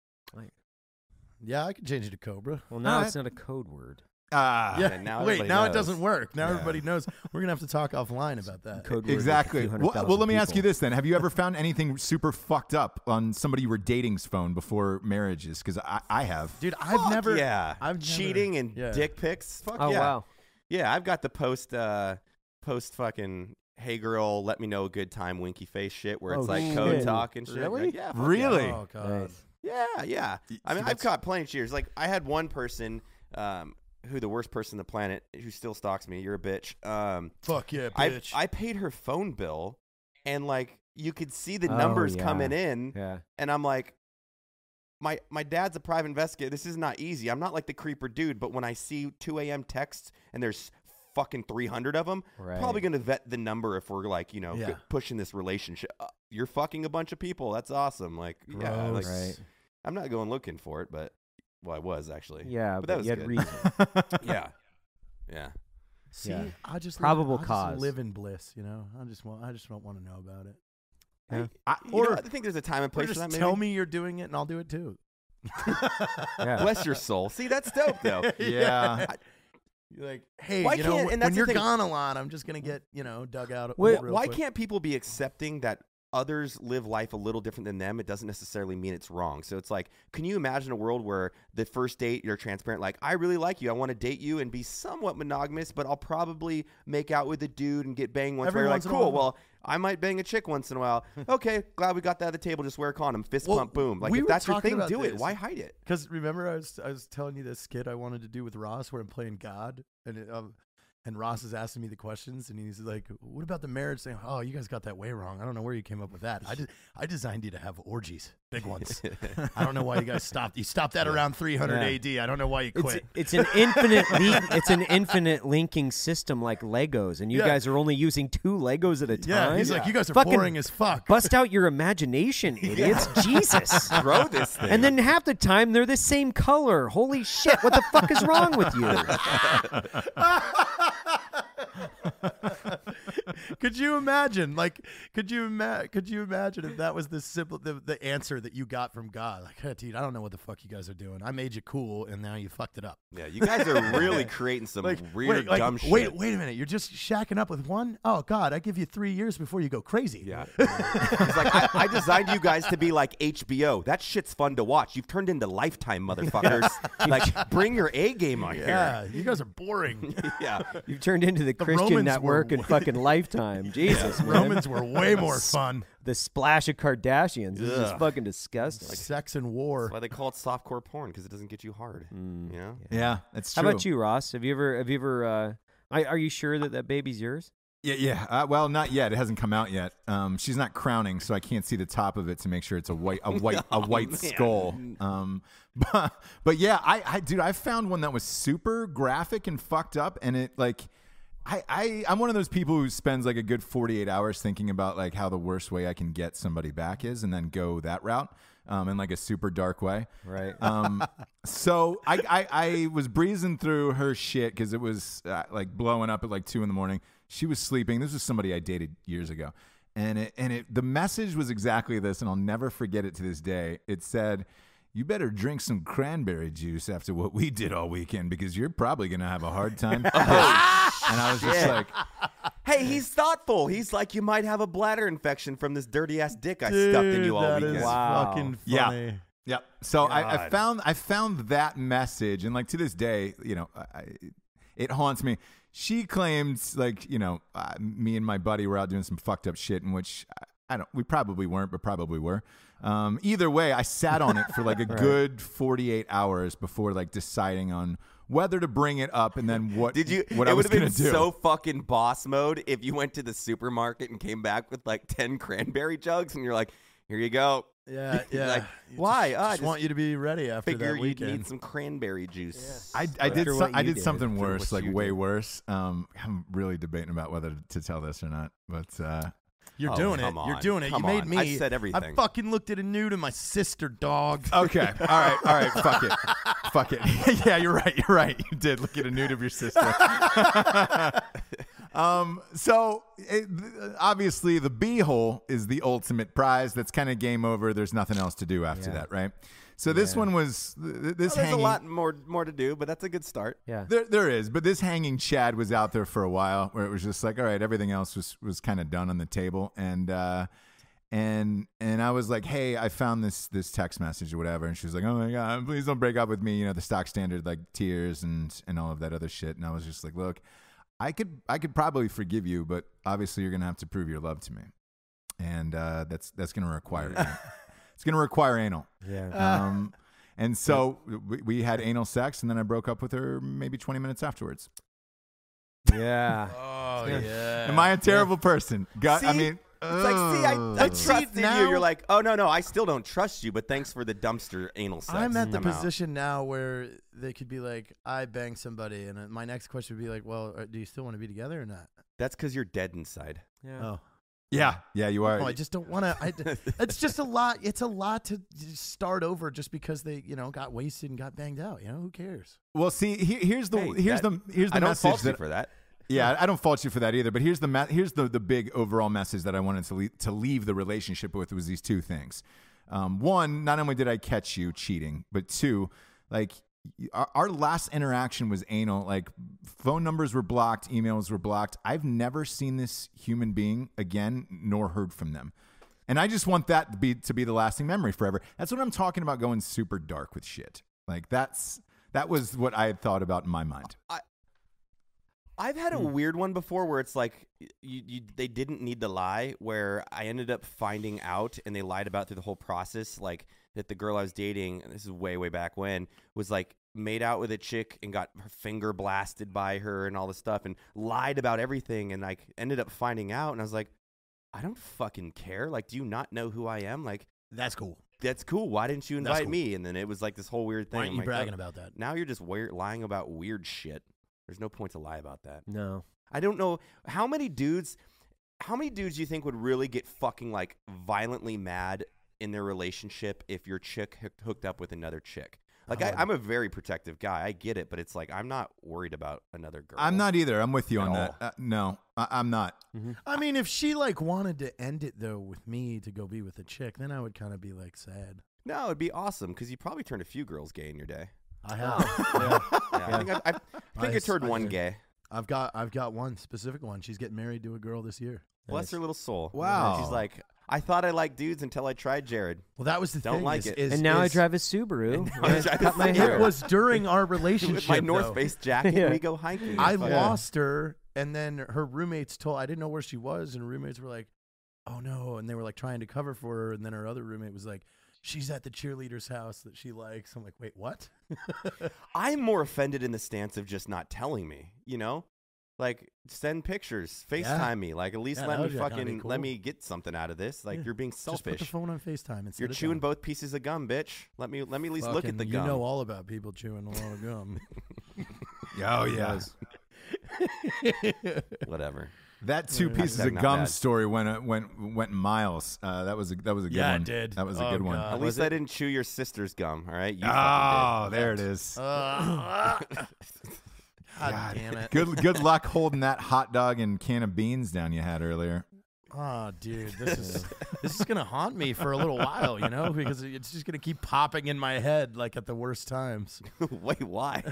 Speaker 2: Yeah, I can change it to Cobra.
Speaker 4: Well, now
Speaker 5: Alright.
Speaker 4: it's not a code word.
Speaker 2: Yeah.
Speaker 3: and now
Speaker 2: Wait,
Speaker 3: everybody
Speaker 2: now it
Speaker 3: knows.
Speaker 2: doesn't work. Now
Speaker 3: Yeah.
Speaker 2: everybody knows. We're gonna have to talk offline about that.
Speaker 4: Code word with a
Speaker 5: Exactly.
Speaker 4: few
Speaker 5: Well,
Speaker 4: 100,000
Speaker 5: let me ask you
Speaker 4: people.
Speaker 5: this then. Have you ever found anything super fucked up on somebody you were dating's phone before marriages? Because I have.
Speaker 2: Dude, I've
Speaker 3: Fuck
Speaker 2: never.
Speaker 3: Yeah.
Speaker 2: I've never-
Speaker 3: cheating and
Speaker 2: yeah.
Speaker 3: dick pics. Fuck
Speaker 4: Oh
Speaker 3: yeah.
Speaker 4: wow.
Speaker 3: Yeah, I've got the post fucking hey girl, let me know a good time winky face shit where it's
Speaker 4: Oh,
Speaker 3: like code
Speaker 4: shit.
Speaker 3: talk and shit.
Speaker 4: Really?
Speaker 3: Like, yeah, fuck
Speaker 5: Really?
Speaker 2: Oh god.
Speaker 4: Nice.
Speaker 3: Yeah, yeah. I mean, I've caught plenty of cheaters. Like, I had one person, who the worst person on the planet, who still stalks me. You're a bitch.
Speaker 2: Fuck yeah,
Speaker 3: I
Speaker 2: bitch.
Speaker 3: paid her phone bill, and like you could see the
Speaker 4: Oh,
Speaker 3: numbers
Speaker 4: yeah.
Speaker 3: coming in,
Speaker 4: Yeah.
Speaker 3: and I'm like, my dad's a private investigator. This is not easy. I'm not like the creeper dude, but when I see 2 a.m. texts and there's fucking 300 of them,
Speaker 4: Right.
Speaker 3: probably gonna vet the number if we're like,
Speaker 2: Yeah.
Speaker 3: pushing this relationship. You're fucking a bunch of people. That's awesome. Like, yeah, like,
Speaker 2: Gross.
Speaker 4: Right.
Speaker 3: I'm not going looking for it, but I was actually.
Speaker 4: Yeah,
Speaker 3: but that was
Speaker 4: you had
Speaker 3: good.
Speaker 4: reason.
Speaker 3: Yeah, yeah.
Speaker 2: See,
Speaker 4: Yeah.
Speaker 2: I just
Speaker 4: Probable
Speaker 2: I just
Speaker 4: cause.
Speaker 2: live in bliss. You know, I just don't want to know about it.
Speaker 4: Yeah.
Speaker 3: I think there's a time and
Speaker 2: Or
Speaker 3: place for
Speaker 2: just
Speaker 3: that. Maybe.
Speaker 2: tell me you're doing it, and I'll do it too.
Speaker 4: Yeah.
Speaker 3: Bless your soul. See, that's dope though.
Speaker 5: Yeah.
Speaker 2: You're like, hey,
Speaker 3: Why
Speaker 2: you know,
Speaker 3: can't- and
Speaker 2: when
Speaker 3: that's the
Speaker 2: you're
Speaker 3: thing.
Speaker 2: gone a lot, I'm just gonna get dug out.
Speaker 4: Wait,
Speaker 2: real
Speaker 3: Why
Speaker 2: quick.
Speaker 3: can't people be accepting that others live life a little different than them? It doesn't necessarily mean it's wrong. So it's like, can you imagine a world where the first date you're transparent, like, I really like you, I want to date you and be somewhat monogamous, but I'll probably make out with a dude and get banged once.
Speaker 2: Every
Speaker 3: Where you're
Speaker 2: once
Speaker 3: like,
Speaker 2: in a
Speaker 3: cool,
Speaker 2: while.
Speaker 3: well, I might bang a chick once in a while. Okay, glad we got that at the table. Just wear a condom, fist
Speaker 2: Well,
Speaker 3: pump, boom. Like,
Speaker 2: we
Speaker 3: if
Speaker 2: were
Speaker 3: that's your
Speaker 2: talking
Speaker 3: thing,
Speaker 2: about
Speaker 3: do it.
Speaker 2: this.
Speaker 3: Why hide it?
Speaker 2: Because remember, I was telling you this skit I wanted to do with Ross, where I'm playing God, and Ross is asking me the questions, and he's like, "What about the marriage thing? Oh, you guys got that way wrong. I don't know where you came up with that. I designed you to have orgies, big ones. I don't know why you guys stopped. You stopped that around 300 AD. I don't know why you quit.
Speaker 4: It's an infinite linking system like Legos, and you
Speaker 2: Yeah.
Speaker 4: guys are only using 2 Legos at a time.
Speaker 2: Yeah, he's like, you guys are
Speaker 4: Fucking
Speaker 2: boring as fuck.
Speaker 4: Bust out your imagination, idiots! Jesus.
Speaker 3: Throw this thing.
Speaker 4: And then half the time they're the same color. Holy shit! What the fuck is wrong with you?
Speaker 2: Could you imagine? Like, could you imagine if that was the simple the answer that you got from God? Like, hey, dude, I don't know what the fuck you guys are doing. I made you cool, and now you fucked it up.
Speaker 3: Yeah, you guys are really creating some weird, dumb shit.
Speaker 2: Wait a minute. You're just shacking up with one? Oh, God, I give you 3 years before you go crazy.
Speaker 3: Yeah. It's like, I designed you guys to be like HBO. That shit's fun to watch. You've turned into Lifetime, motherfuckers. Like, bring your A game on
Speaker 2: Yeah, you guys are boring.
Speaker 3: here. Yeah.
Speaker 4: You've turned into the Christian
Speaker 2: Romans
Speaker 4: Network
Speaker 2: were
Speaker 4: and fucking Lifetime. Jesus, man.
Speaker 2: Romans were way more fun.
Speaker 4: The splash of Kardashians. This is
Speaker 3: Ugh.
Speaker 4: fucking disgusting.
Speaker 2: Sex and war.
Speaker 3: That's why they call it softcore porn, because it doesn't get you hard. You know?
Speaker 5: Yeah, that's
Speaker 4: How
Speaker 5: true.
Speaker 4: about you, Ross? Have you ever? Are you sure that baby's yours?
Speaker 5: Yeah. Well, not yet. It hasn't come out yet. She's not crowning, so I can't see the top of it to make sure it's a white skull. But yeah, I found one that was super graphic and fucked up, and it like. I'm one of those people who spends like a good 48 hours thinking about like how the worst way I can get somebody back is, and then go that route in like a super dark way.
Speaker 4: Right.
Speaker 5: So I was breezing through her shit because it was like blowing up at like 2 a.m. She was sleeping. This was somebody I dated years ago, and the message was exactly this, and I'll never forget it to this day. It said, "You better drink some cranberry juice after what we did all weekend, because you're probably going to have a hard time." And I was just like,
Speaker 3: Hey, he's thoughtful. He's like, you might have a bladder infection from this dirty ass dick I stuffed in you all
Speaker 2: that
Speaker 3: weekend.
Speaker 2: is
Speaker 4: Wow.
Speaker 2: fucking
Speaker 5: Yeah.
Speaker 2: funny.
Speaker 5: yeah. So I
Speaker 3: God.
Speaker 5: found that message, and like to this day, you know, it haunts me. She claims like, you know, me and my buddy were out doing some fucked up shit, in which we probably weren't, but probably were. Either way, I sat on it for like a good 48 hours before like deciding on whether to bring it up, and then what
Speaker 3: Did you?
Speaker 5: what
Speaker 3: It
Speaker 5: I
Speaker 3: would
Speaker 5: was
Speaker 3: have
Speaker 5: going
Speaker 3: been
Speaker 5: to do.
Speaker 3: so fucking boss mode if you went to the supermarket and came back with like 10 cranberry jugs, and you're like, "Here you go."
Speaker 2: Yeah.
Speaker 3: Like,
Speaker 2: You
Speaker 3: why?
Speaker 2: Just,
Speaker 3: I
Speaker 2: just want you to be ready after
Speaker 3: Figure
Speaker 2: that
Speaker 3: you'd
Speaker 2: weekend.
Speaker 3: need some cranberry juice.
Speaker 5: I
Speaker 4: After what you
Speaker 5: did
Speaker 4: did.
Speaker 5: something
Speaker 3: After
Speaker 5: worse,
Speaker 3: what
Speaker 5: like
Speaker 3: you
Speaker 5: way
Speaker 3: did.
Speaker 5: worse. I'm really debating about whether to tell this or not, but
Speaker 2: You're
Speaker 3: Oh,
Speaker 2: doing it.
Speaker 3: come
Speaker 2: You're
Speaker 3: on.
Speaker 2: doing it.
Speaker 3: Come
Speaker 2: you made
Speaker 3: on.
Speaker 2: me.
Speaker 3: I said
Speaker 2: I
Speaker 3: everything.
Speaker 2: fucking looked at a nude of my sister, dog.
Speaker 5: okay, all right, fuck it. Yeah, you're right. You did look at a nude of your sister. So obviously the B-hole is the ultimate prize. That's kind of game over. There's nothing else to do after that, right? So this one was this
Speaker 3: There's
Speaker 5: hanging.
Speaker 3: a lot more to do, but that's a good start.
Speaker 4: Yeah.
Speaker 5: There is, but this hanging Chad was out there for a while, where it was just like, all right, everything else was kind of done on the table, and I was like, hey, I found this text message or whatever, and she was like, oh my God, please don't break up with me, you know, the stock standard like tears and all of that other shit, and I was just like, look, I could probably forgive you, but obviously you're gonna have to prove your love to me, and that's gonna require it's gonna require anal.
Speaker 4: Yeah.
Speaker 5: And so we had anal sex, and then I broke up with her maybe 20 minutes afterwards.
Speaker 4: Yeah.
Speaker 2: Oh yeah.
Speaker 5: Am I a terrible person? I
Speaker 3: See?
Speaker 5: mean,
Speaker 3: It's like, see, I
Speaker 2: But see,
Speaker 3: trusted
Speaker 2: now-
Speaker 3: you. You're like, oh no, I still don't trust you, but thanks for the dumpster anal sex.
Speaker 2: I'm at the
Speaker 3: I'm out.
Speaker 2: position now where they could be like, I banged somebody, and my next question would be like, well, do you still want to be together or not?
Speaker 3: That's because you're dead inside.
Speaker 2: Oh.
Speaker 5: yeah, you are.
Speaker 2: Oh, I just don't want to. It's just a lot. It's a lot to just start over just because they, got wasted and got banged out. Who cares?
Speaker 5: Well, see, here's the
Speaker 3: Hey,
Speaker 5: here's
Speaker 3: that-
Speaker 5: the
Speaker 3: I don't
Speaker 5: message
Speaker 3: fault you
Speaker 5: that.
Speaker 3: for that.
Speaker 5: Yeah, I don't fault you for that either. But here's the big overall message that I wanted to leave the relationship with was these two things. One, not only did I catch you cheating, but two, like our last interaction was anal. Like phone numbers were blocked, emails were blocked. I've never seen this human being again, nor heard from them. And I just want that to be the lasting memory forever. That's what I'm talking about, going super dark with shit. Like that was what I had thought about in my mind.
Speaker 3: I've had a weird one before where it's like they didn't need to lie, where I ended up finding out, and they lied about through the whole process, like that the girl I was dating, this is way back when, was like made out with a chick and got her finger blasted by her and all this stuff, and lied about everything, and like ended up finding out, and I was like, I don't fucking care. Like, do you not know who I am? Like,
Speaker 2: That's cool.
Speaker 3: that's cool. Why didn't you
Speaker 2: That's
Speaker 3: invite
Speaker 2: cool.
Speaker 3: me? And then it was like this whole weird thing.
Speaker 2: Why aren't
Speaker 3: I'm
Speaker 2: you
Speaker 3: like,
Speaker 2: bragging
Speaker 3: oh,
Speaker 2: about that?
Speaker 3: now you're just lying about weird shit. There's no point to lie about that.
Speaker 4: No.
Speaker 3: I don't know how many dudes do you think would really get fucking like violently mad in their relationship if your chick hooked up with another chick? Like I'm a very protective guy. I get it, but it's like I'm not worried about another girl.
Speaker 5: I'm not either. I'm with you on
Speaker 3: At
Speaker 5: that. No, I'm not.
Speaker 2: I mean, if she like wanted to end it though with me to go be with a chick, then I would kind of be like sad.
Speaker 3: No, it'd be awesome because you probably turned a few girls gay in your day.
Speaker 2: I have. Yeah.
Speaker 3: Yeah, I think I turned one
Speaker 2: did.
Speaker 3: gay.
Speaker 2: I've got one specific one. She's getting married to a girl this year.
Speaker 3: Bless her little soul.
Speaker 5: Wow.
Speaker 3: And she's like, I thought I liked dudes until I tried Jared.
Speaker 2: Well, that was the
Speaker 3: Don't
Speaker 2: thing.
Speaker 3: like it.
Speaker 4: And now I drive a Subaru.
Speaker 3: now I
Speaker 4: I
Speaker 3: drive
Speaker 4: cut
Speaker 3: a
Speaker 4: my
Speaker 3: Subaru.
Speaker 4: hair.
Speaker 2: It was during our
Speaker 3: With
Speaker 2: relationship.
Speaker 3: my
Speaker 2: though.
Speaker 3: North Face jacket,
Speaker 4: Yeah.
Speaker 3: we go hiking.
Speaker 2: I
Speaker 3: It's like-
Speaker 2: lost her, and then her roommates told. I didn't know where she was, and her roommates were like, "Oh no!" And they were like trying to cover for her, and then her other roommate was like, "She's at the cheerleader's house that she likes." I'm like, "Wait, what?"
Speaker 3: I'm more offended in the stance of just not telling me, you know? Like, send pictures, FaceTime me. Like, at least
Speaker 2: Yeah,
Speaker 3: let
Speaker 2: that
Speaker 3: me
Speaker 2: would kinda be
Speaker 3: fucking,
Speaker 2: cool.
Speaker 3: let me get something out of this. Like,
Speaker 2: Yeah.
Speaker 3: you're being
Speaker 2: Just put the
Speaker 3: selfish.
Speaker 2: phone on FaceTime and
Speaker 3: You're
Speaker 2: set it
Speaker 3: chewing
Speaker 2: down.
Speaker 3: both pieces of gum, bitch. Let me at least look at the
Speaker 2: Fucking,
Speaker 3: gum.
Speaker 2: You know all about people chewing a lot of gum.
Speaker 5: Oh yeah.
Speaker 3: Whatever.
Speaker 5: That two pieces
Speaker 3: Hashtag
Speaker 5: of
Speaker 3: not
Speaker 5: gum
Speaker 3: bad.
Speaker 5: story went miles. That was a good
Speaker 2: Yeah, it
Speaker 5: one.
Speaker 2: did.
Speaker 5: That was a
Speaker 2: Oh,
Speaker 5: good one.
Speaker 2: God.
Speaker 3: At least I didn't chew your sister's gum, all right? You
Speaker 5: Oh,
Speaker 3: fucking
Speaker 5: there it is.
Speaker 2: God damn it.
Speaker 5: Good luck holding that hot dog and can of beans down you had earlier.
Speaker 2: Oh, dude, this is gonna haunt me for a little while, you know, because it's just gonna keep popping in my head like at the worst times.
Speaker 3: did. Wait, why?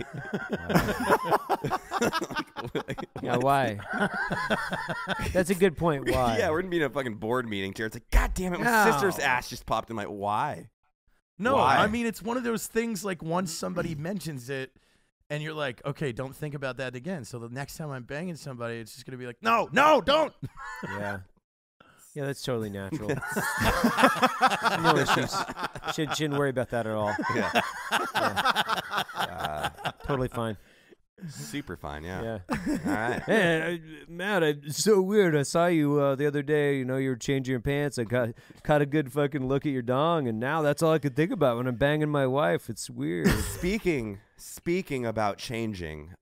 Speaker 4: Yeah, why? That's a good point. Why?
Speaker 3: Yeah, we're gonna be in a fucking board meeting, Jared's like, God damn it, my sister's ass just popped in my. Why?
Speaker 2: No,
Speaker 3: Why?
Speaker 2: I mean it's one of those things like once somebody mentions it, and you're like, okay, don't think about that again. So the next time I'm banging somebody, it's just gonna be like, no, don't.
Speaker 4: Yeah. Yeah, that's totally natural. No issues. Shouldn't worry about that at all.
Speaker 3: Yeah.
Speaker 4: Totally fine.
Speaker 3: Super fine, yeah.
Speaker 4: Yeah.
Speaker 3: All right.
Speaker 4: Hey, Matt, it's so weird. I saw you the other day. You know, you were changing your pants. I caught a good fucking look at your dong, and now that's all I could think about when I'm banging my wife. It's weird.
Speaker 3: Speaking about changing,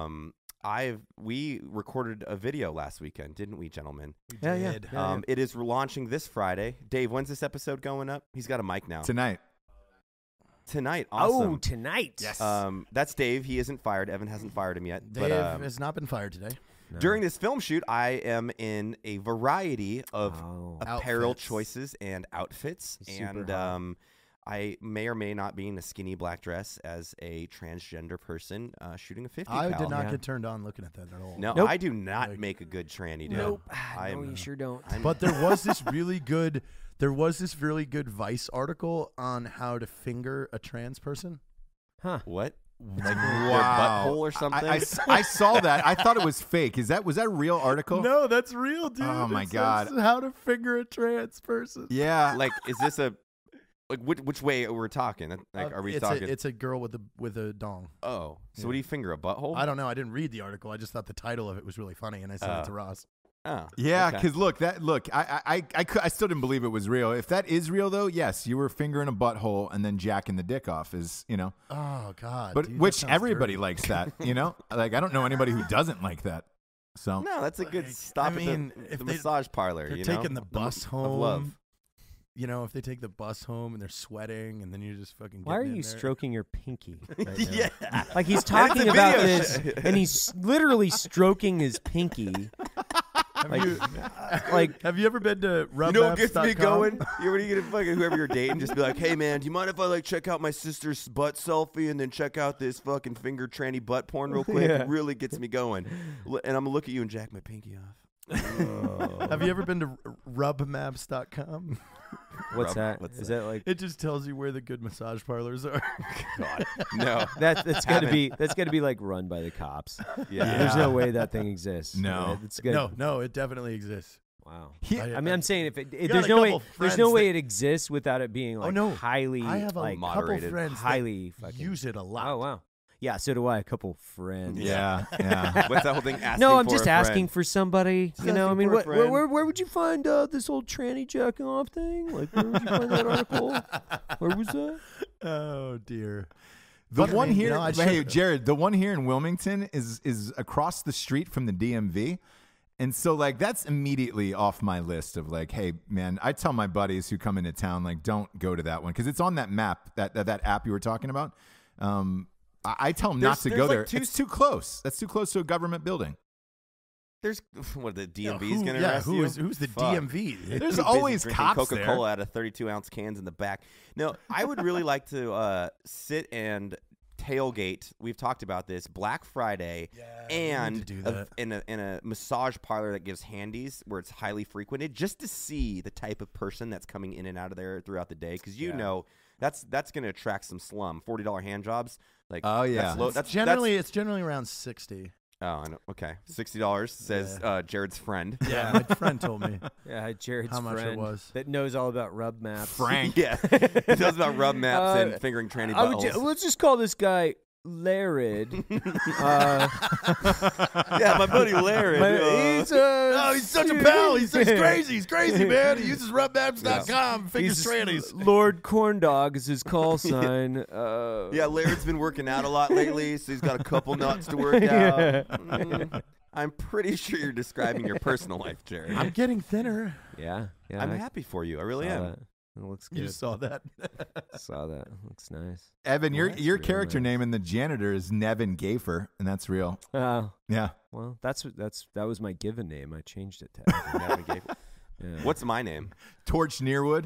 Speaker 3: we recorded a video last weekend, didn't we, gentlemen?
Speaker 4: Yeah, yeah.
Speaker 2: did.
Speaker 3: It is launching this Friday. Dave, when's this episode going up? He's got a mic now.
Speaker 5: Tonight.
Speaker 3: Tonight.
Speaker 4: Oh,
Speaker 3: Awesome.
Speaker 4: tonight.
Speaker 5: Yes.
Speaker 3: That's Dave. He isn't fired. Evan hasn't fired him yet.
Speaker 2: Dave
Speaker 3: But
Speaker 2: has not been fired today.
Speaker 3: during this film shoot, I am in a variety of
Speaker 4: Oh.
Speaker 3: apparel
Speaker 2: Outfits.
Speaker 3: choices and outfits,
Speaker 4: Super
Speaker 3: and
Speaker 4: hot.
Speaker 3: I may or may not be in a skinny black dress as a transgender person shooting a 50
Speaker 2: I
Speaker 3: cal.
Speaker 2: did not
Speaker 4: Yeah.
Speaker 2: get turned on looking at that at all.
Speaker 3: No,
Speaker 4: Nope.
Speaker 3: I do not
Speaker 2: Like-
Speaker 3: make a good tranny, dude.
Speaker 4: Nope.
Speaker 3: I'm,
Speaker 4: No, you sure don't.
Speaker 2: But there was this really good Vice article on how to finger a trans person.
Speaker 4: Huh.
Speaker 3: What?
Speaker 5: Like,
Speaker 3: Their
Speaker 5: wow.
Speaker 3: butthole or something?
Speaker 5: I saw that. I thought it was fake. Was that a real article?
Speaker 2: No, that's real, dude.
Speaker 5: Oh, my
Speaker 2: It says
Speaker 5: God.
Speaker 2: how to finger a trans person.
Speaker 5: Yeah.
Speaker 3: Like, is this a like which way we're talking? Like, are we talking?
Speaker 2: It's a girl with a dong.
Speaker 3: Oh, so what do you finger a butthole?
Speaker 2: I don't know. I didn't read the article. I just thought the title of it was really funny, and I sent it to Ross.
Speaker 3: Oh,
Speaker 5: Yeah,
Speaker 3: okay.
Speaker 5: because I still didn't believe it was real. If that is real, though, yes, you were fingering a butthole and then jacking the dick off is,
Speaker 2: Oh God!
Speaker 5: but
Speaker 2: dude, that
Speaker 5: which
Speaker 2: sounds
Speaker 5: everybody
Speaker 2: dirty.
Speaker 5: likes that, Like I don't know anybody who doesn't like that. So
Speaker 3: No, that's a good
Speaker 2: Like,
Speaker 3: stop
Speaker 2: I
Speaker 3: at
Speaker 2: mean,
Speaker 3: the
Speaker 2: if they-
Speaker 3: massage parlor.
Speaker 2: They're
Speaker 3: You know?
Speaker 2: taking the bus
Speaker 3: Of
Speaker 2: home.
Speaker 3: love.
Speaker 2: You know, if they take the bus home and they're sweating, and then you're just fucking.
Speaker 4: Why are
Speaker 2: getting in
Speaker 4: you
Speaker 2: there.
Speaker 4: stroking your pinky right now?
Speaker 3: Yeah.
Speaker 4: Like he's
Speaker 3: And it's a
Speaker 4: talking about
Speaker 3: video
Speaker 4: this,
Speaker 3: show.
Speaker 4: and he's literally stroking his pinky.
Speaker 2: Have you ever been to
Speaker 3: You know what gets me
Speaker 2: rubmaps.com?
Speaker 3: going? You're gonna fucking whoever you're dating, just be like, "Hey man, do you mind if I check out my sister's butt selfie and then check out this fucking finger tranny butt porn real quick?
Speaker 4: Yeah.
Speaker 3: It really gets me going." And I'm gonna look at you and jack my pinky off.
Speaker 2: Have you ever been to rubmaps.com?
Speaker 4: What's
Speaker 3: Rub-
Speaker 4: that?
Speaker 3: what's
Speaker 4: Is
Speaker 3: that?
Speaker 4: that like
Speaker 2: It just tells you where the good massage parlors are.
Speaker 3: God, no.
Speaker 4: that's gotta be like run by the cops.
Speaker 3: Yeah.
Speaker 4: There's no way that thing exists.
Speaker 5: No.
Speaker 4: It's good.
Speaker 2: No, it definitely exists.
Speaker 4: Wow.
Speaker 5: He-
Speaker 4: I mean, I'm saying if it,
Speaker 2: got
Speaker 4: there's
Speaker 2: a
Speaker 4: no way,
Speaker 2: couple
Speaker 4: there's no
Speaker 2: friends
Speaker 4: way
Speaker 2: that-
Speaker 4: it exists without it being like
Speaker 2: no.
Speaker 4: highly,
Speaker 2: I have a
Speaker 4: like
Speaker 3: moderated.
Speaker 2: couple friends
Speaker 4: highly
Speaker 2: that
Speaker 4: fucking
Speaker 2: use it a lot.
Speaker 4: Oh wow. Yeah, so do I. A couple friends.
Speaker 5: yeah, yeah.
Speaker 3: What's that whole thing? Asking
Speaker 4: No, I'm
Speaker 3: for
Speaker 4: just
Speaker 3: a
Speaker 4: asking
Speaker 3: friend?
Speaker 4: for somebody.
Speaker 3: Just
Speaker 4: You know, I
Speaker 3: asking
Speaker 4: mean,
Speaker 3: for a friend.
Speaker 4: where would you find this old tranny jacking off thing? Like, where would you find that article? Where was that?
Speaker 2: Oh dear.
Speaker 5: The
Speaker 2: But, I
Speaker 5: one
Speaker 2: mean,
Speaker 5: here,
Speaker 2: I
Speaker 5: hey
Speaker 2: should-
Speaker 5: Jared, the one here in Wilmington is across the street from the DMV, And so, like, that's immediately off my list of like, hey, man, I tell my buddies who come into town, like, don't go to that one because it's on that map, that app you were talking about. I tell them not to go there. It's too close. That's too close to a government building.
Speaker 3: There's what the DMV's going to arrest you?
Speaker 2: Who's the
Speaker 3: Fuck.
Speaker 2: DMV?
Speaker 5: There's always cops
Speaker 3: Coca-Cola out of 32-ounce cans in the back. No, I would really like to sit and tailgate. We've talked about this Black Friday and in a massage parlor that gives handies where it's highly frequented, just to see the type of person that's coming in and out of there throughout the day, because you know that's going to attract some slum. $40 hand jobs, like it's
Speaker 2: generally around 60.
Speaker 3: Oh, I know. Okay, $60 says Jared's friend.
Speaker 2: Yeah, my friend told me.
Speaker 4: Yeah, Jared's
Speaker 2: how much
Speaker 4: friend
Speaker 2: it was.
Speaker 4: that knows all about rub maps.
Speaker 5: Frank.
Speaker 3: Yeah, he knows about rub maps and fingering tranny buttholes.
Speaker 4: Let's just call this guy Larid.
Speaker 3: Yeah, my buddy Larid.
Speaker 2: He's such a pal. He's crazy. He's crazy, man. He uses rubmaps.com. Figures trannies.
Speaker 4: Lord Corndog is his call sign.
Speaker 3: Yeah, Larid's been working out a lot lately, so he's got a couple nuts to work out. I'm pretty sure you're describing your personal life, Jared.
Speaker 2: I'm getting thinner.
Speaker 4: Yeah.
Speaker 3: I'm happy for you. I really am.
Speaker 4: It looks good.
Speaker 2: You just saw that.
Speaker 4: Saw that. Looks nice.
Speaker 5: Evan, your
Speaker 4: really
Speaker 5: character
Speaker 4: nice.
Speaker 5: name in the janitor is Nevin Gafer, and that's real.
Speaker 4: Oh.
Speaker 5: Yeah.
Speaker 4: Well, that was my given name. I changed it to
Speaker 3: Nevin Gafer.
Speaker 4: Yeah.
Speaker 3: What's my name?
Speaker 5: Torch Nearwood.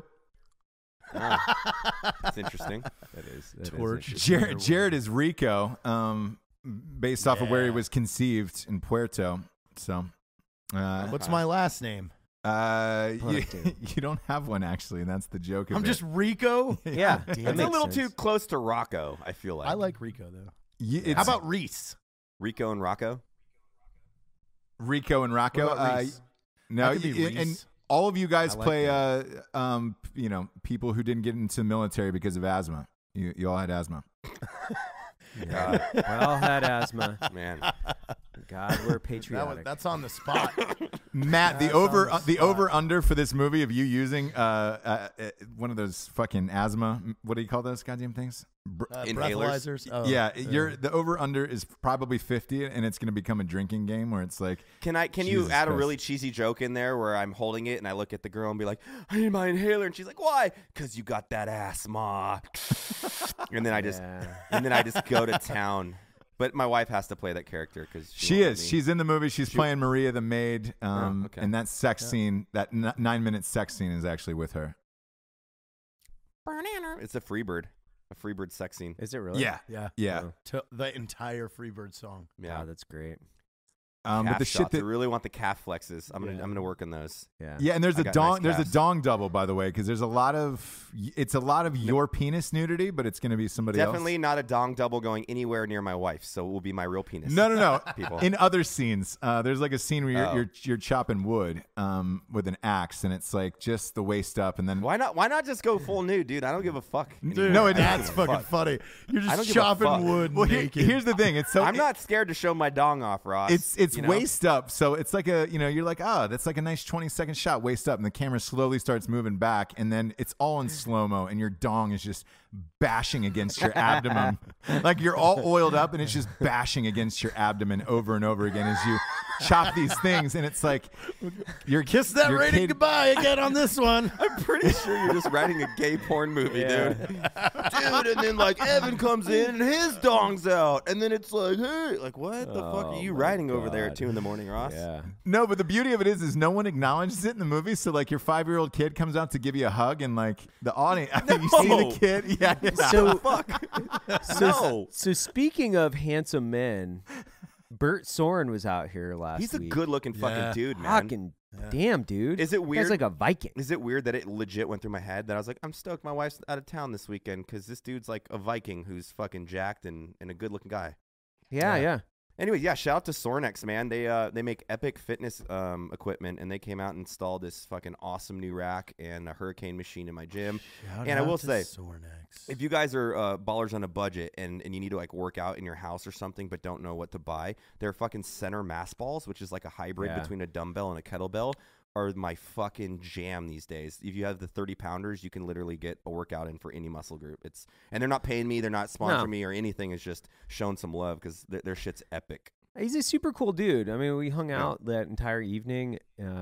Speaker 3: That's interesting.
Speaker 4: That is
Speaker 2: Torch.
Speaker 4: interesting.
Speaker 5: Jared is Rico, based off of where he was conceived in Puerto. So,
Speaker 2: What's my last name?
Speaker 5: you don't have one actually, and that's the joke of
Speaker 2: I'm
Speaker 5: it.
Speaker 2: just Rico.
Speaker 4: Yeah.
Speaker 2: Damn
Speaker 3: It's
Speaker 2: it.
Speaker 3: a little too close to Rocco, I feel like.
Speaker 2: I like Rico though.
Speaker 5: It's
Speaker 2: How about Reese?
Speaker 3: Rico and Rocco?
Speaker 5: Rico and Rocco?
Speaker 2: What about Reese?
Speaker 5: No,
Speaker 2: I could be Reese.
Speaker 5: and all of you guys
Speaker 2: I like
Speaker 5: play, people who didn't get into the military because of asthma. You all had asthma.
Speaker 3: God,
Speaker 4: We all had asthma.
Speaker 3: man.
Speaker 4: God, we're patriotic.
Speaker 2: That's on the spot.
Speaker 5: Matt, the over under for this movie of you using one of those fucking asthma. What do you call those goddamn things?
Speaker 2: Breathalyzers. Oh,
Speaker 5: Yeah, the over under is probably 50, and it's going to become a drinking game where it's like.
Speaker 3: Can you
Speaker 5: Jesus
Speaker 3: add a
Speaker 5: Christ.
Speaker 3: really cheesy joke in there where I'm holding it and I look at the girl and be like, I need my inhaler, and she's like, why? Because you got that asthma. And then I just go to town. But my wife has to play that character because
Speaker 5: She is. She's in the movie. She's playing Maria the maid.
Speaker 3: okay.
Speaker 5: And that sex scene, that 9-minute sex scene, is actually with her.
Speaker 3: It's a Freebird sex scene.
Speaker 4: Is it really?
Speaker 2: Yeah.
Speaker 5: Yeah.
Speaker 2: The entire Freebird song.
Speaker 3: Yeah,
Speaker 4: Wow, that's great.
Speaker 5: But
Speaker 3: calf
Speaker 5: the
Speaker 3: shots.
Speaker 5: shit that
Speaker 3: I really want the calf flexes. I'm gonna work on those.
Speaker 4: Yeah.
Speaker 5: Yeah, and there's
Speaker 3: I
Speaker 5: a
Speaker 3: got
Speaker 5: dong.
Speaker 3: nice
Speaker 5: There's a
Speaker 3: calves.
Speaker 5: dong double, by the way, because there's a lot of your penis nudity, but it's going to be somebody
Speaker 3: Definitely
Speaker 5: else.
Speaker 3: not a dong double going anywhere near my wife, so it will be my real penis.
Speaker 5: No.
Speaker 3: People.
Speaker 5: In other scenes, there's like a scene where you're chopping wood with an axe, and it's like just the waist up, and then
Speaker 3: Why not just go full nude, dude? I don't give a fuck.
Speaker 2: Dude,
Speaker 5: No,
Speaker 2: that's fucking funny. You're
Speaker 3: I don't
Speaker 2: just
Speaker 3: give a fuck.
Speaker 2: chopping wood
Speaker 5: well,
Speaker 2: naked.
Speaker 5: here's the thing. It's so
Speaker 3: I'm not scared to show my dong off, Ross.
Speaker 5: It's
Speaker 3: you know?
Speaker 5: waist up, so it's like you're like, oh, that's like a nice 20-second shot, waist up, and the camera slowly starts moving back, and then it's all in slow-mo, and your dong is just bashing against your abdomen. Like you're all oiled up, and it's just bashing against your abdomen over and over again as you chop these things, and it's like you're
Speaker 2: Kiss that
Speaker 5: your
Speaker 2: rating
Speaker 5: kid-
Speaker 2: goodbye again on this one.
Speaker 3: I'm pretty sure you're just writing a gay porn movie, dude. Dude, and then like Evan comes in and his dong's out, and then it's like, hey, like what the fuck are you
Speaker 4: my
Speaker 3: writing over there at
Speaker 4: God.
Speaker 3: 2 a.m, Ross?
Speaker 4: Yeah.
Speaker 5: No, but the beauty of it is no one acknowledges it in the movie. So like your 5-year-old kid comes out to give you a hug, and like the audience, you see the kid, yeah.
Speaker 4: So,
Speaker 3: No.
Speaker 4: so speaking of handsome men, Bert Soren was out here last
Speaker 3: He's a
Speaker 4: week.
Speaker 3: good-looking
Speaker 2: Yeah.
Speaker 3: fucking dude, man.
Speaker 4: Fucking damn, dude.
Speaker 3: Is it
Speaker 4: Guy's
Speaker 3: weird?
Speaker 4: like a Viking.
Speaker 3: Is it weird that it legit went through my head that I was like, I'm stoked my wife's out of town this weekend because this dude's like a Viking who's fucking jacked and a good-looking guy.
Speaker 4: Yeah.
Speaker 3: Anyway, yeah, shout out to Sornex, man. They make epic fitness equipment, and they came out and installed this fucking awesome new rack and a hurricane machine in my gym. And I will say, if you guys are ballers on a budget and you need to like work out in your house or something but don't know what to buy, their fucking center mass balls, which is like a hybrid
Speaker 4: Yeah.
Speaker 3: between a dumbbell and a kettlebell, are my fucking jam these days. If you have the 30-pounders, you can literally get a workout in for any muscle group. And they're not paying me, they're not sponsoring
Speaker 4: No.
Speaker 3: me or anything. It's just showing some love because their shit's epic.
Speaker 4: He's a super cool dude. I mean, we hung out that entire evening.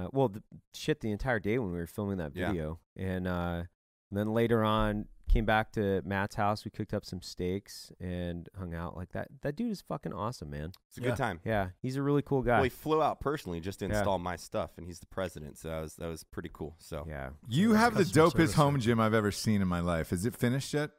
Speaker 4: The entire day when we were filming that
Speaker 3: Yeah.
Speaker 4: video. And then later on, came back to Matt's house. We cooked up some steaks and hung out like that. That dude is fucking awesome, man.
Speaker 3: It's a good time.
Speaker 4: Yeah, he's a really cool guy.
Speaker 3: Well, he flew out personally just to
Speaker 4: Yeah.
Speaker 3: install my stuff, and he's the president, so that was pretty cool. So
Speaker 4: yeah.
Speaker 5: You have the
Speaker 2: Customer
Speaker 5: dopest
Speaker 2: service,
Speaker 5: home
Speaker 2: right?
Speaker 5: gym I've ever seen in my life. Is it finished yet?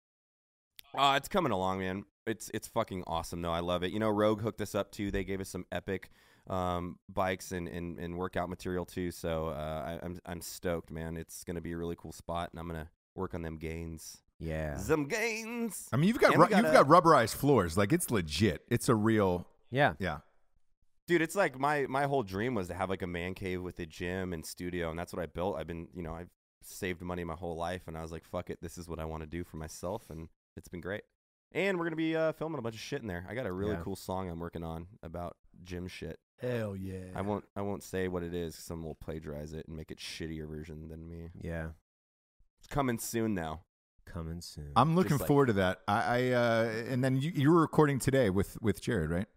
Speaker 3: It's coming along, man. It's fucking awesome, though. I love it. You know, Rogue hooked us up too. They gave us some epic bikes and workout material too. So I'm stoked, man. It's gonna be a really cool spot, and I'm gonna work on them gains.
Speaker 4: Yeah.
Speaker 3: Some gains.
Speaker 5: I mean, you've got
Speaker 3: And we
Speaker 5: you've
Speaker 3: got
Speaker 5: got rubberized floors. Like it's legit. It's a real.
Speaker 4: Yeah.
Speaker 5: Yeah.
Speaker 3: Dude, it's like my whole dream was to have like a man cave with a gym and studio, and that's what I built. I've saved money my whole life, and I was like, fuck it, this is what I want to do for myself, and it's been great. And we're gonna be filming a bunch of shit in there. I got a really
Speaker 4: Yeah.
Speaker 3: cool song I'm working on about gym shit.
Speaker 2: Hell yeah.
Speaker 3: I won't say what it is. Someone will plagiarize it and make it shittier version than me.
Speaker 4: Yeah.
Speaker 3: It's coming soon now.
Speaker 4: Coming soon.
Speaker 5: I'm looking
Speaker 3: Just like-
Speaker 5: forward to that. And then you were recording today with Jared, right?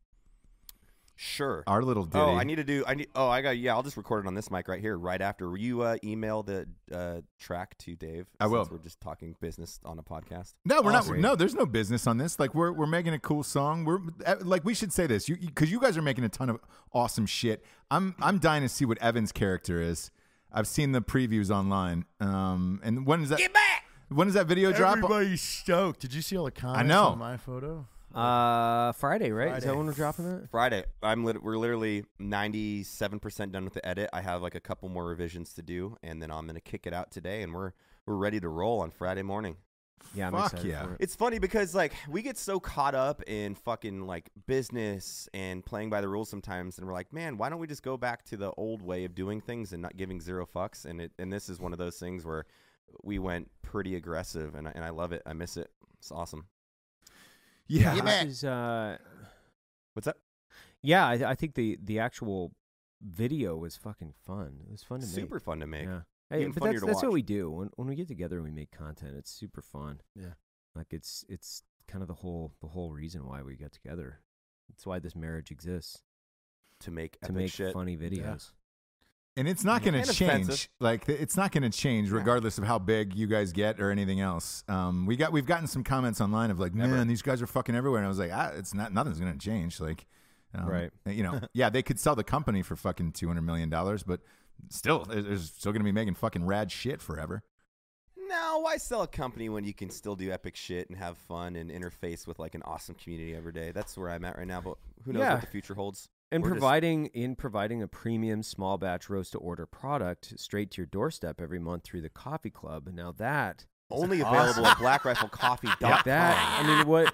Speaker 3: Sure.
Speaker 5: Our little ditty.
Speaker 3: I'll just record it on this mic right here, right after. Will you email the track to Dave?
Speaker 5: I will.
Speaker 3: Since we're just talking business on a podcast.
Speaker 5: No, we're
Speaker 4: Awesome.
Speaker 5: not. No, there's no business on this. Like we're making a cool song. We're like we should say this because you guys are making a ton of awesome shit. I'm dying to see what Evan's character is. I've seen the previews online. And when is that?
Speaker 3: Get back!
Speaker 5: When does that video drop?
Speaker 2: Everybody's stoked. Did you see all the comments
Speaker 5: know.
Speaker 2: on my photo?
Speaker 4: Friday, right? Is that
Speaker 2: Friday.
Speaker 4: when we're dropping that?
Speaker 3: Friday. We're literally 97% done with the edit. I have like a couple more revisions to do, and then I'm gonna kick it out today, and we're ready to roll on Friday morning.
Speaker 4: Yeah, I'm
Speaker 5: Fuck
Speaker 4: excited
Speaker 5: yeah.
Speaker 4: for it.
Speaker 3: It's funny because like we get so caught up in fucking like business and playing by the rules sometimes, and we're like, man, why don't we just go back to the old way of doing things and not giving zero fucks? And this is one of those things where we went pretty aggressive, and I love it. I miss it. It's awesome.
Speaker 5: Yeah.
Speaker 4: This is,
Speaker 3: What's up?
Speaker 4: yeah, I think the actual video was fucking fun. It was fun to make.
Speaker 3: Super fun to make.
Speaker 4: Yeah. Hey,
Speaker 3: Even
Speaker 4: but
Speaker 3: funnier
Speaker 4: that's
Speaker 3: to
Speaker 4: what
Speaker 3: watch.
Speaker 4: we do when we get together and we make content. It's super fun.
Speaker 2: Yeah.
Speaker 4: Like it's kind of the whole reason why we got together. It's why this marriage exists,
Speaker 3: To make
Speaker 4: to
Speaker 3: epic
Speaker 4: make
Speaker 3: shit.
Speaker 4: funny videos.
Speaker 5: And it's not going
Speaker 3: And
Speaker 5: to
Speaker 3: offensive.
Speaker 5: change. Like it's not going to change regardless of how big you guys get or anything else. We've gotten some comments online of like, man, these guys are fucking everywhere. And I was like, nothing's going to change. Like,
Speaker 4: Right.
Speaker 5: Yeah, they could sell the company for fucking $200 million, but still, they're still going to be making fucking rad shit forever.
Speaker 3: No, why sell a company when you can still do epic shit and have fun and interface with like an awesome community every day? That's where I'm at right now, but who knows
Speaker 4: Yeah.
Speaker 3: what the future holds.
Speaker 4: And
Speaker 3: We're just-
Speaker 4: providing a premium small batch roast to order product straight to your doorstep every month through the Coffee Club. And now that
Speaker 3: Only available at blackriflecoffee.com.
Speaker 4: that I mean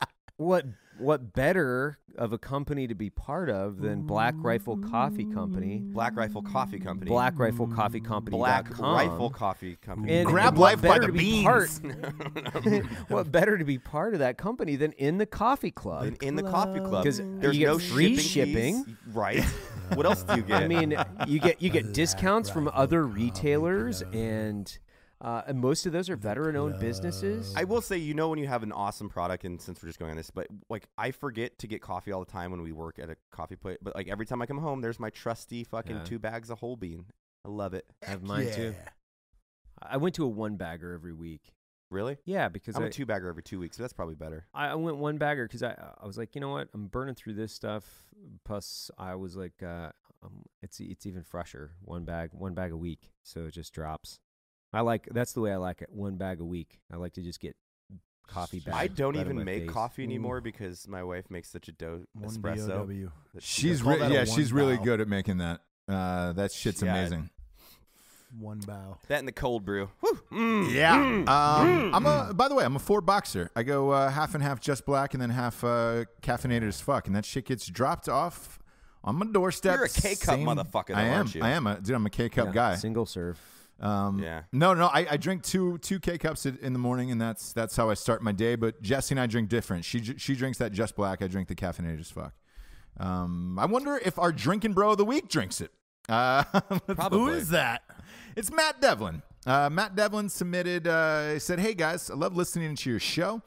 Speaker 4: what better of a company to be part of than Black Rifle Coffee Company?
Speaker 3: Black Rifle Coffee Company.
Speaker 4: Black Rifle Coffee Company.
Speaker 3: Black Rifle Coffee Company.
Speaker 4: And
Speaker 5: Grab
Speaker 4: what
Speaker 5: life by
Speaker 4: better
Speaker 5: the
Speaker 4: to be
Speaker 5: beans.
Speaker 4: what better to be part of that company than in the coffee club?
Speaker 3: in the coffee club.
Speaker 4: 'Cause
Speaker 3: There's
Speaker 4: you get
Speaker 3: no
Speaker 4: free
Speaker 3: shipping fees. Right. What else do you get?
Speaker 4: I mean, you get discounts from other retailers, and most of those are veteran-owned businesses.
Speaker 3: I will say, when you have an awesome product, and since we're just going on this, but like I forget to get coffee all the time when we work at a coffee place. But like every time I come home, there's my trusty fucking
Speaker 4: Yeah.
Speaker 3: 2 bags of whole bean. I love it.
Speaker 4: I have mine too. I went to a one bagger every week.
Speaker 3: Really?
Speaker 4: Yeah, because
Speaker 3: I'm a 2 bagger every 2 weeks, so that's probably better.
Speaker 4: I went one bagger because I was like, you know what, I'm burning through this stuff. Plus, I was like, it's even fresher. One bag a week, so it just drops. That's the way I like it. One bag a week. I like to just get coffee bags.
Speaker 3: I don't
Speaker 4: right on
Speaker 3: even
Speaker 4: my
Speaker 3: make
Speaker 4: face.
Speaker 3: coffee anymore because my wife makes such a dope
Speaker 2: One
Speaker 3: espresso.
Speaker 2: BOW.
Speaker 3: that
Speaker 5: She's
Speaker 2: call that a
Speaker 5: she's
Speaker 2: one
Speaker 5: really
Speaker 2: bow.
Speaker 5: good at making that. That shit's
Speaker 3: Yeah.
Speaker 5: amazing.
Speaker 2: One bow.
Speaker 3: that in the cold brew. Woo.
Speaker 5: Yeah. By the way, I'm a 4 boxer. I go half and half just black and then half caffeinated as fuck. And that shit gets dropped off on my doorstep.
Speaker 3: You're a K-cup motherfucker, though,
Speaker 5: I am.
Speaker 3: aren't you?
Speaker 5: I am. I'm a K-cup
Speaker 4: Yeah,
Speaker 5: guy.
Speaker 4: Single serve.
Speaker 3: Yeah.
Speaker 5: No. I drink two K-cups in the morning, and that's how I start my day. But Jesse and I drink different. She drinks that just black. I drink the caffeinated as fuck. I wonder if our drinking bro of the week drinks it.
Speaker 3: Probably.
Speaker 2: Who is that?
Speaker 5: It's Matt Devlin. Matt Devlin submitted, said, "Hey guys, I love listening to your show,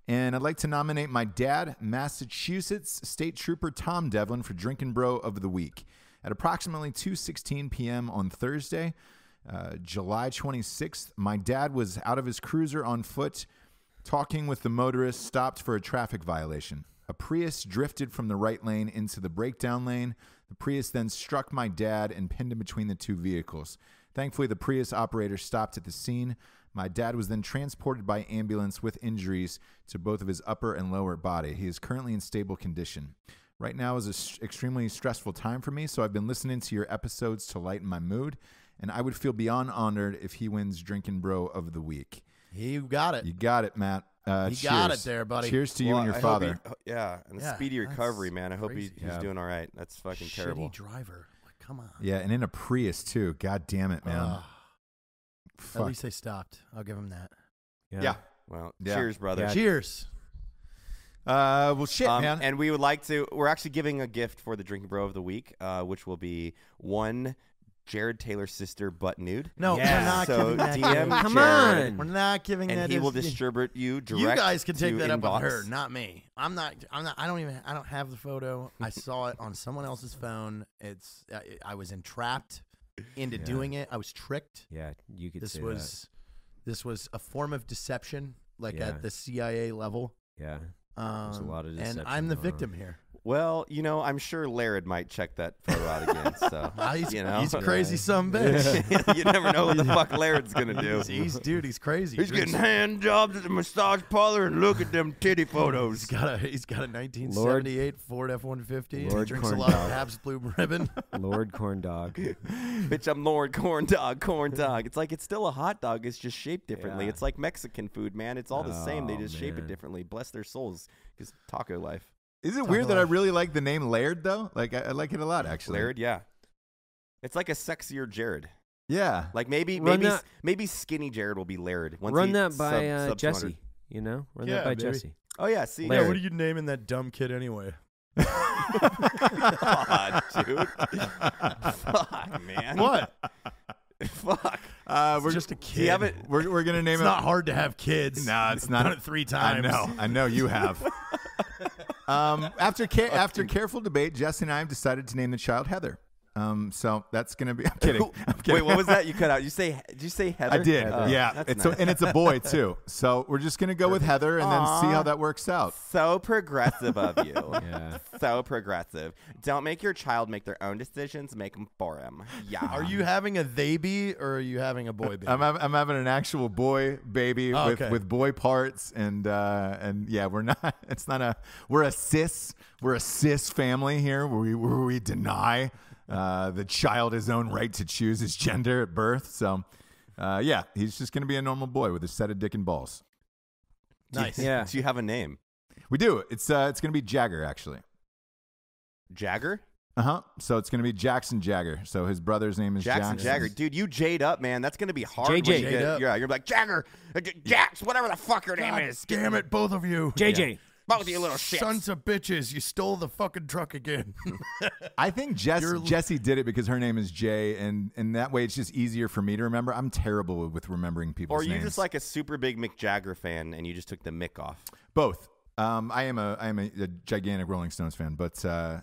Speaker 5: And I'd like to nominate my dad, Massachusetts State Trooper Tom Devlin, for Drinkin' Bro of the Week. At approximately 2:16 p.m. on Thursday, July 26th, my dad was out of his cruiser on foot, talking with the motorist, stopped for a traffic violation. A Prius drifted from the right lane into the breakdown lane. The Prius then struck my dad and pinned him between the two vehicles. Thankfully, the Prius operator stopped at the scene. My dad was then transported by ambulance with injuries to both of his upper and lower body. He is currently in stable condition. Right now is an extremely stressful time for me, so I've been listening to your episodes to lighten my mood, and I would feel beyond honored if he wins Drinkin' Bro of the Week.
Speaker 2: You got it.
Speaker 5: You got it, Matt.
Speaker 2: You got it there, buddy.
Speaker 5: Cheers to you and your
Speaker 3: I hope
Speaker 5: father.
Speaker 3: and a speedy recovery, man. I hope he's doing all right. That's fucking terrible.
Speaker 2: Shitty driver. Like, come on.
Speaker 5: Yeah, and in a Prius, too. God damn it, man.
Speaker 2: At least they stopped. I'll give him that.
Speaker 5: Yeah.
Speaker 3: Well,
Speaker 5: Yeah.
Speaker 3: cheers, brother.
Speaker 4: Yeah.
Speaker 2: Cheers.
Speaker 5: Well, shit, man.
Speaker 3: And we would like to. We're actually giving a gift for the Drinking Bro of the Week, which will be one Jared Taylor's sister butt nude.
Speaker 2: No,
Speaker 4: Yeah.
Speaker 2: we're not
Speaker 3: So
Speaker 2: giving that.
Speaker 3: DM
Speaker 2: to
Speaker 4: Come
Speaker 3: Jared,
Speaker 4: on.
Speaker 2: We're not giving that.
Speaker 3: and he
Speaker 2: to-
Speaker 3: will distribute you direct.
Speaker 2: You guys can take
Speaker 3: to
Speaker 2: that up
Speaker 3: inbox.
Speaker 2: with her, not me. I'm not. I don't have the photo. I saw it on someone else's phone. It's. I was entrapped into doing it. I was tricked.
Speaker 4: Yeah, you could
Speaker 2: This
Speaker 4: say
Speaker 2: was a form of deception, like
Speaker 4: Yeah.
Speaker 2: at the CIA level.
Speaker 4: that. Yeah. There's a lot of
Speaker 2: and
Speaker 4: deception
Speaker 2: I'm the
Speaker 4: going on.
Speaker 2: victim here.
Speaker 3: Well, I'm sure Laird might check that photo out again. So
Speaker 2: He's a crazy son of a bitch.
Speaker 3: you never know what the fuck Laird's gonna do.
Speaker 2: He's crazy.
Speaker 3: He's getting hand jobs at the massage parlor, and look at them titty photos.
Speaker 2: He's got a 1978 Ford F-150. He
Speaker 4: Lord
Speaker 2: drinks a
Speaker 4: Corn
Speaker 2: lot
Speaker 4: Dog.
Speaker 2: of Pabst Blue Ribbon.
Speaker 4: Lord Corn Dog.
Speaker 3: Bitch, I'm Lord Corn Dog, Corn Dog. It's like it's still a hot dog. It's just shaped differently.
Speaker 4: Yeah.
Speaker 3: It's like Mexican food, man. It's all the same. They
Speaker 4: Oh,
Speaker 3: just shape it
Speaker 4: man.
Speaker 3: differently. Bless their souls, because taco life.
Speaker 5: Is it weird that I really like the name Laird, though? Like, I like it a lot, actually.
Speaker 3: Laird, yeah. It's like a sexier Jared.
Speaker 5: Yeah.
Speaker 3: Like maybe skinny Jared will be Laird. Once
Speaker 4: Run
Speaker 3: he
Speaker 4: that by
Speaker 3: sub 200.
Speaker 4: Jesse. Run
Speaker 2: Yeah,
Speaker 4: that by
Speaker 2: baby.
Speaker 4: Jesse.
Speaker 3: Oh yeah, see.
Speaker 4: Laird.
Speaker 2: Yeah, what are you naming that dumb kid anyway?
Speaker 3: God, dude. Fuck, man.
Speaker 2: What?
Speaker 3: Fuck.
Speaker 5: We're
Speaker 2: just a
Speaker 3: Do
Speaker 2: kid.
Speaker 3: you have it?
Speaker 5: We're gonna name
Speaker 2: It's
Speaker 5: it.
Speaker 2: not hard to have kids.
Speaker 5: No, it's not.
Speaker 2: Done it 3 times.
Speaker 5: I know you have. After careful debate, Jesse and I have decided to name the child Heather. So that's gonna be. I'm kidding. I'm kidding.
Speaker 3: Wait, what was that? You cut out. Did you say Heather?
Speaker 5: I did.
Speaker 3: Oh,
Speaker 5: yeah.
Speaker 3: that's
Speaker 5: It's
Speaker 3: nice.
Speaker 5: and it's a boy too. So we're just gonna go with Heather and then see how that works out.
Speaker 3: So progressive of you.
Speaker 4: Yeah.
Speaker 3: So progressive. Don't make your child make their own decisions. Make them for them. Yeah.
Speaker 2: Are you having a they be or are you having a boy baby?
Speaker 5: I'm having an actual boy baby
Speaker 2: Oh, okay.
Speaker 5: with boy parts and yeah, we're not. It's not a. We're a cis family here where we deny the child his own right to choose his gender at birth. So yeah, he's just gonna be a normal boy with a set of dick and balls.
Speaker 2: Nice.
Speaker 4: Yeah.
Speaker 3: Do you have a name?
Speaker 5: We do. It's gonna be Jagger actually.
Speaker 3: Jagger?
Speaker 5: So it's gonna be Jackson Jagger. So his brother's name is
Speaker 3: Jackson Jagger. Dude, you Jade up, man. That's going to be hard. when
Speaker 4: JJ.
Speaker 3: you
Speaker 2: Jade up.
Speaker 3: yeah, you're like, Jagger, Jax, whatever the fuck your name
Speaker 2: God
Speaker 3: is.
Speaker 2: damn it, both of you.
Speaker 4: JJ.
Speaker 3: Both of you little shits.
Speaker 2: Sons of bitches, you stole the fucking truck again.
Speaker 5: I think Jessie did it because her name is Jay, and that way it's just easier for me to remember. I'm terrible with remembering people's
Speaker 3: Or are you
Speaker 5: names.
Speaker 3: just like a super big Mick Jagger fan and you just took the Mick off?
Speaker 5: Both. I am a gigantic Rolling Stones fan, but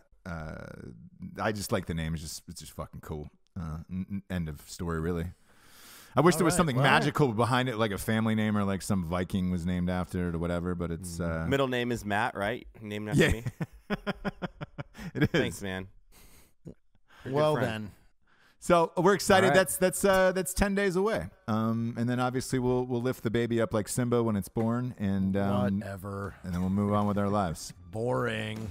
Speaker 5: I just like the name. It's just fucking cool. End of story, really. I wish there was
Speaker 2: right,
Speaker 5: something
Speaker 2: well.
Speaker 5: magical behind it, like a family name or like some Viking was named after it or whatever. But it's
Speaker 3: Middle name is Matt, right? Named after
Speaker 5: yeah,
Speaker 3: me.
Speaker 5: it is.
Speaker 3: Thanks, man.
Speaker 2: Well
Speaker 3: friend.
Speaker 2: then.
Speaker 5: So we're excited.
Speaker 4: All right.
Speaker 5: That's 10 days away. And then obviously we'll lift the baby up like Simba when it's born, and
Speaker 2: Whatever.
Speaker 5: and then we'll move on with our lives.
Speaker 2: Boring.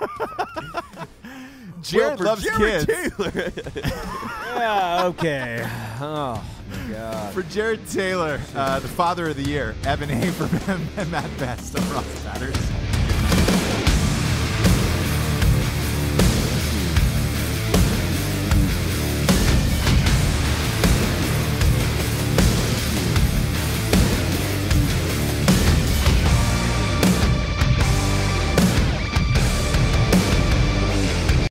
Speaker 5: Jared loves kids.
Speaker 4: Yeah, okay. Oh, my God.
Speaker 5: For Jared Taylor, the father of the year, Evan Haverman and Matt Best of Ross Matters.